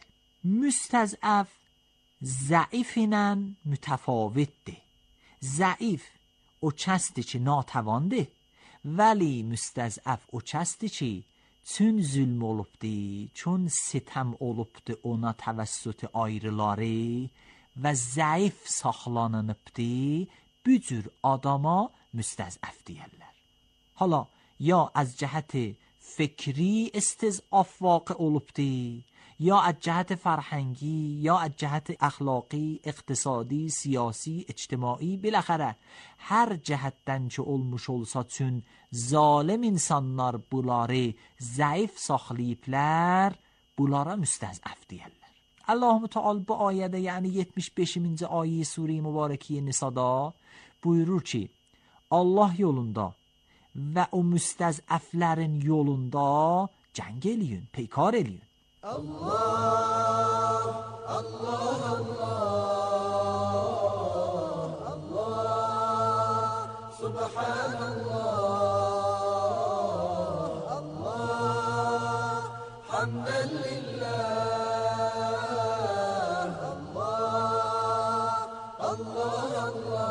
Müstəzəf zəif ilə mütəfavitdir. Zəif o o kəsidir ki, natəvandır. Vəli müstəzəf o kəsidir ki, çün zülm olubdur, çün sitem olubdur ona təvəssüt ayrıları və zəif saxlanılıbdır, bu cür adama müstəzəf deyirlər. Hala, ya az cəhəti fikri istizaf واقع olubdur، یا از جهت فرهنگی، یا از جهت اخلاقی، اقتصادی، سیاسی، اجتماعی، بالاخره her cəhətdən ki olmuş olsa çün zalim insanlar bunları zəif saxlayıblar, bunlara müstəzəf deyirlər. Allah Teala bu ayədə, yəni 75-ci ayə Sure-i Mübarəkə Nisa'da buyurur ki, Allah yolunda və o müstəzəflərin yolunda cəng eləyin, peykar eləyin. Allah, Allah, Allah, Allah, Subhanallah, Allah, hamdan lillah, Allah, Allah, Allah.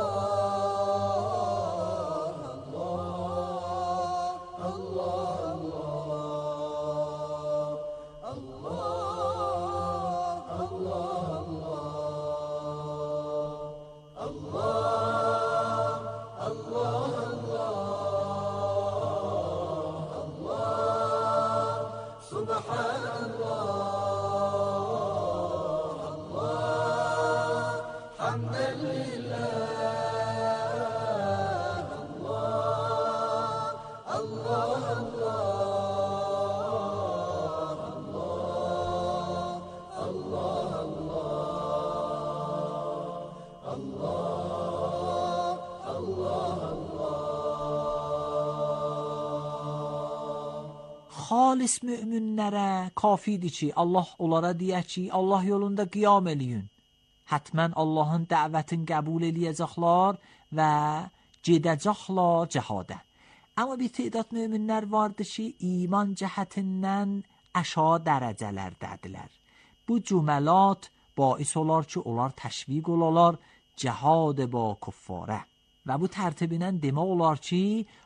Xalis müminlərə kafidir ki, Allah onlara deyər ki, Allah yolunda qiyam eləyin. Hətmən Allahın dəvətini qəbul eləyəcəklər və gedəcəklər cəhadə. Amma bir تعداد müminlər vardır ki, iman cəhətindən aşağı dərəcələrdədirlər. Bu cümləlat باعث olar ki, onlar təşviq olarlar cəhad با kuffarə. Və bu tərtiblə demək olar ki,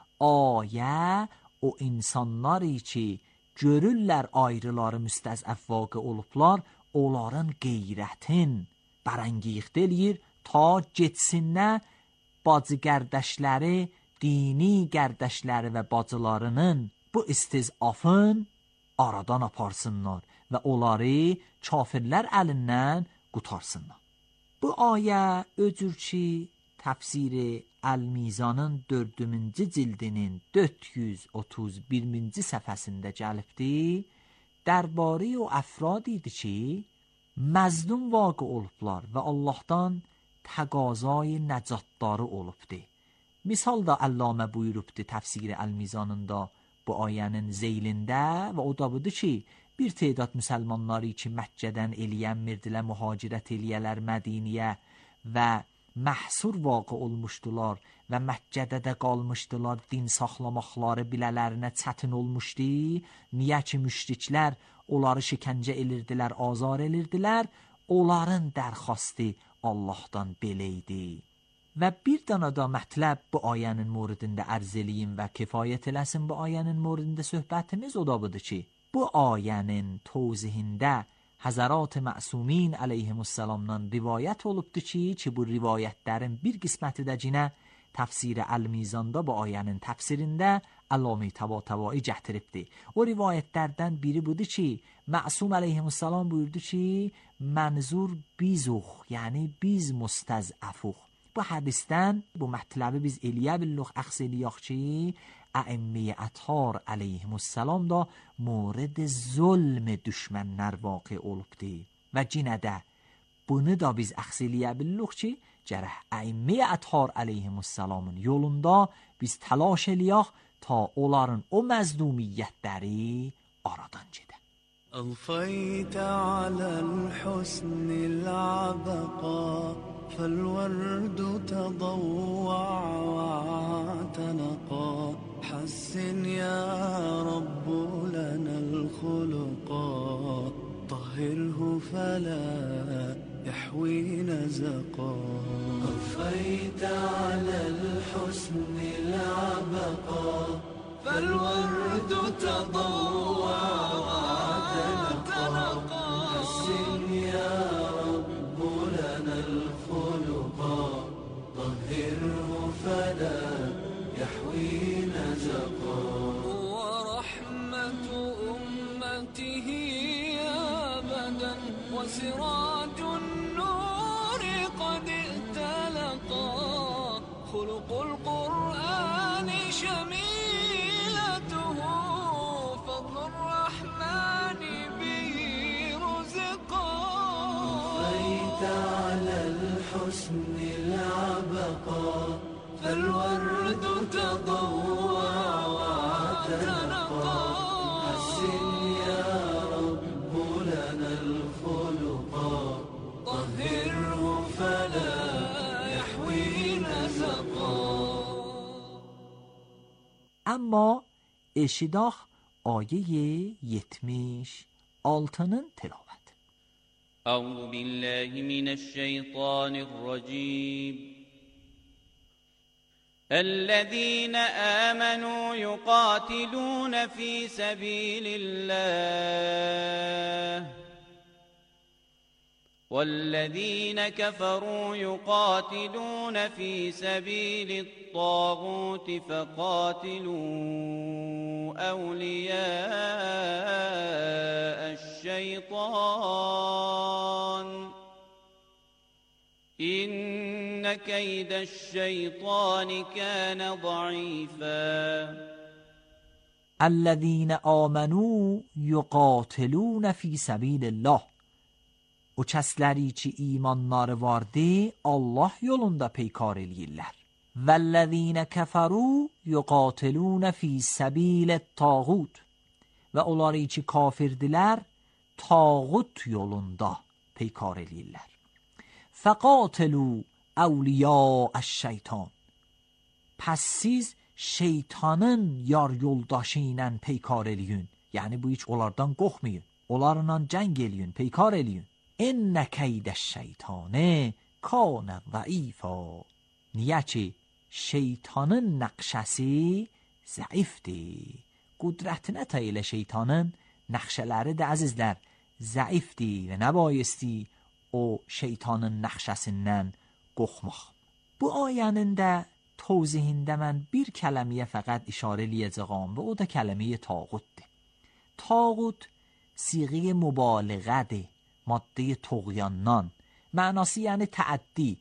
ayə o insanları ki, görürlər ayrıları müstəzəf vaqe olublar, onların qeyrətin bərəngiqdə eləyir, ta getsinlər bacı qərdəşləri, dini qərdəşləri və bacılarının bu istizafın aradan aparsınlar və onları kafirlər əlindən qutarsınlar. Bu ayə öcür ki, təfsiri Əl-Mizanın 4-cü cildinin 431-ci səhifəsində gəlibdir. Dərbari o əfrad idi ki, məzlum vaqe olublar və Allahdan təqazay nəcatları olubdur. Misal da Allamə buyurubdur təfsiri Əl-Mizanında bu ayənin zeylində və o da budur ki, bir تعداد müsəlmanları ki, Məkkədən eləyənmirdilər, mühacirət eləyələr Mədiniyə və məhsur vaqe olmuşdular və Məkkədə də qalmışdılar, din saxlamaqları bilələrinə çətin olmuşdu. Niyə ki, müşriklər onları şikəncə edirdilər, azar edirdilər. Onların dərxastı Allahdan belə idi. Və bir dana da mətləb bu ayənin moridində ərz eləyim və kifayət eləsin bu ayənin moridində söhbətimiz o da budur ki, bu ayənin tozihində Həzərat Məsumین əleyhimussalamdan rivayət olubdur ki, bu rivayətlərin bir qisməti də cinə təfsir Əl-Mizanda bu ayənin təfsirində Allamə Təbatəbai gətiribdir. O rivayətlərdən biri budur ki, Məsum əleyhimussalam buyurdu ki, mənzur bizuq, yəni biz müstəzəfuq. Bu hədisdən bu mətləbi biz eləyə billuq əxs eləyək ki, ائمه اطهار علیهم السلام da مورد ظلم düşmənlər vaqe olubdu və cinə də bunu da biz əxs eləyə billuq ki, gərək ائمه اطهار علیهم السلامın yolunda biz təlaş eləyək ta onların o məzlumiyyətləri aradan gedə. أضفيت على الحسن العبقى فالورد تضوع واعتنقا حسن يا رب لنا الخلقا طهره فلا يحوي نزقا أضفيت على الحسن فالورد تضوى وتنقى حسن يا رب لنا الخلقا طهره فلا يحوي نزقا ورحمة أمته أبدا وسراج النور قد ائتلقا خلق القرآن شميلته فضل الرحمن به رزقا طفيت على الحسن العبقا فالورد تضوى وتنقى حسن يا رب لنا الخلقا طهره فلا يحوي نزقا. اما eşidah آیه 76 تلاوت. أعوذ بالله من الشيطان الرجيم. الذين آمنوا يقاتلون في سبيل الله والذين كفروا يقاتلون في سبيل الطاغوت فقاتلوا أولياء الشيطان إن كيد الشيطان كان ضعيفا. الذين آمنوا يقاتلون في سبيل الله. O kəsləri ki imanları vardı, Allah yolunda peykar eləyirlər. Vəllezine kəfəru yuqatilun fi səbilet tağut. Və onları ki kafirdirlər, tağut yolunda peykar eləyirlər. Fəqatilu əvliyaəş-şeytan. Pəs siz şeytanın yar yoldaşı ilə peykar eləyin. Yəni bu heç onlardan qorxmayın. Onlarla cəng eləyin, peykar eləyin. İnnə keydəş-şeytanə kânə zəifə. Niyə ki şeytanın nəqşəsi zəifdir. Qudrətinə ta elə şeytanın nəqşələri də əzizlər zəifdir və nəbayisти o şeytanın nəqşəsindən qorxmaq. Bu ayənin də توضیحinde من bir kələməyə fəqət işarə eləyəcəyəm və o da kələməyə tağutdur. Tağut siğə mübaliğədir, madde طغیانdan. Mənası yəni təəddi,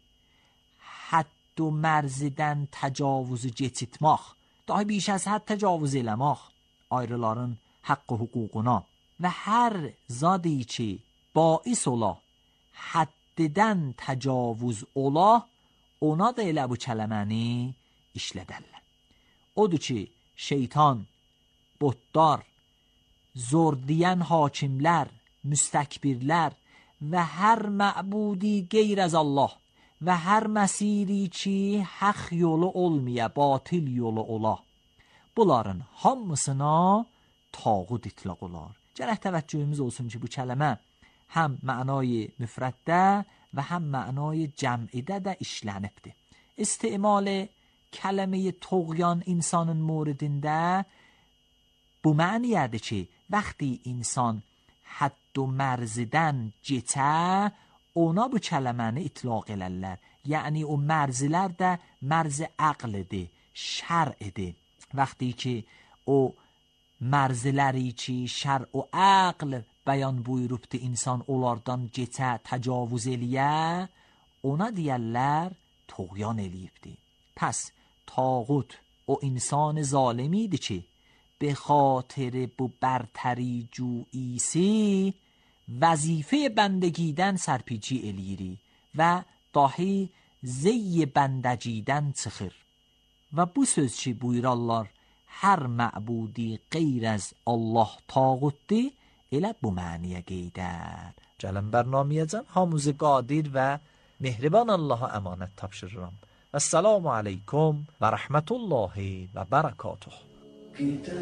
hədd و mərzidən təcavüzü keçitmək, daha بیش از حد təcavüz eləmək ayrıların haqq و hüququna və hər zadi ki باعث ola həddidən təcavüz ola, ona da elə bu kələməni işlədərlər. Odur ki, şeytan, botlar, zor deyən hakimlər, müstəkbirlər və hər məbudi qeyr az Allah və hər məsiri ki haq yolu olmaya, batil yolu ola, bunların hamısına tağut itlaq olar. Gərək təvəccühümüz olsun ki, bu kələmə həm mənay müfrəddə və həm mənay cəm'idə də işlənibdir. İstimal kələmə طغیان insanın موردində bu məniyədir ki, vəqti insan hədd و mərzidən geçə, ona bu kələməni itlaq elərlər. Yəni o mərzilər də mərzi əqlidir, şər'idir. Vəqti ki o mərziləri ki şər و əql bəyan buyurubdur, insan onlardan geçə, təcavüz eləyə, ona deyərlər طغیان eləyibdir. پس طاغوت o insan zalimidir ki به خاطر bu برتری جوییسی وظیفه بندگیدن سرپیچی eləyiri və dahi zey bəndəcidən çıxır. Və bu söz ki buyurarlar hər məbudi qeyr az Allah tağutdir, elə bu məniyə qeydər. Gəlin bərnamiyəcəm hamımızı qadir və mehriban Allaha əmanət tapşırıram. Əssalamu aleykum və rəhmətullahi və bərəkatuhu.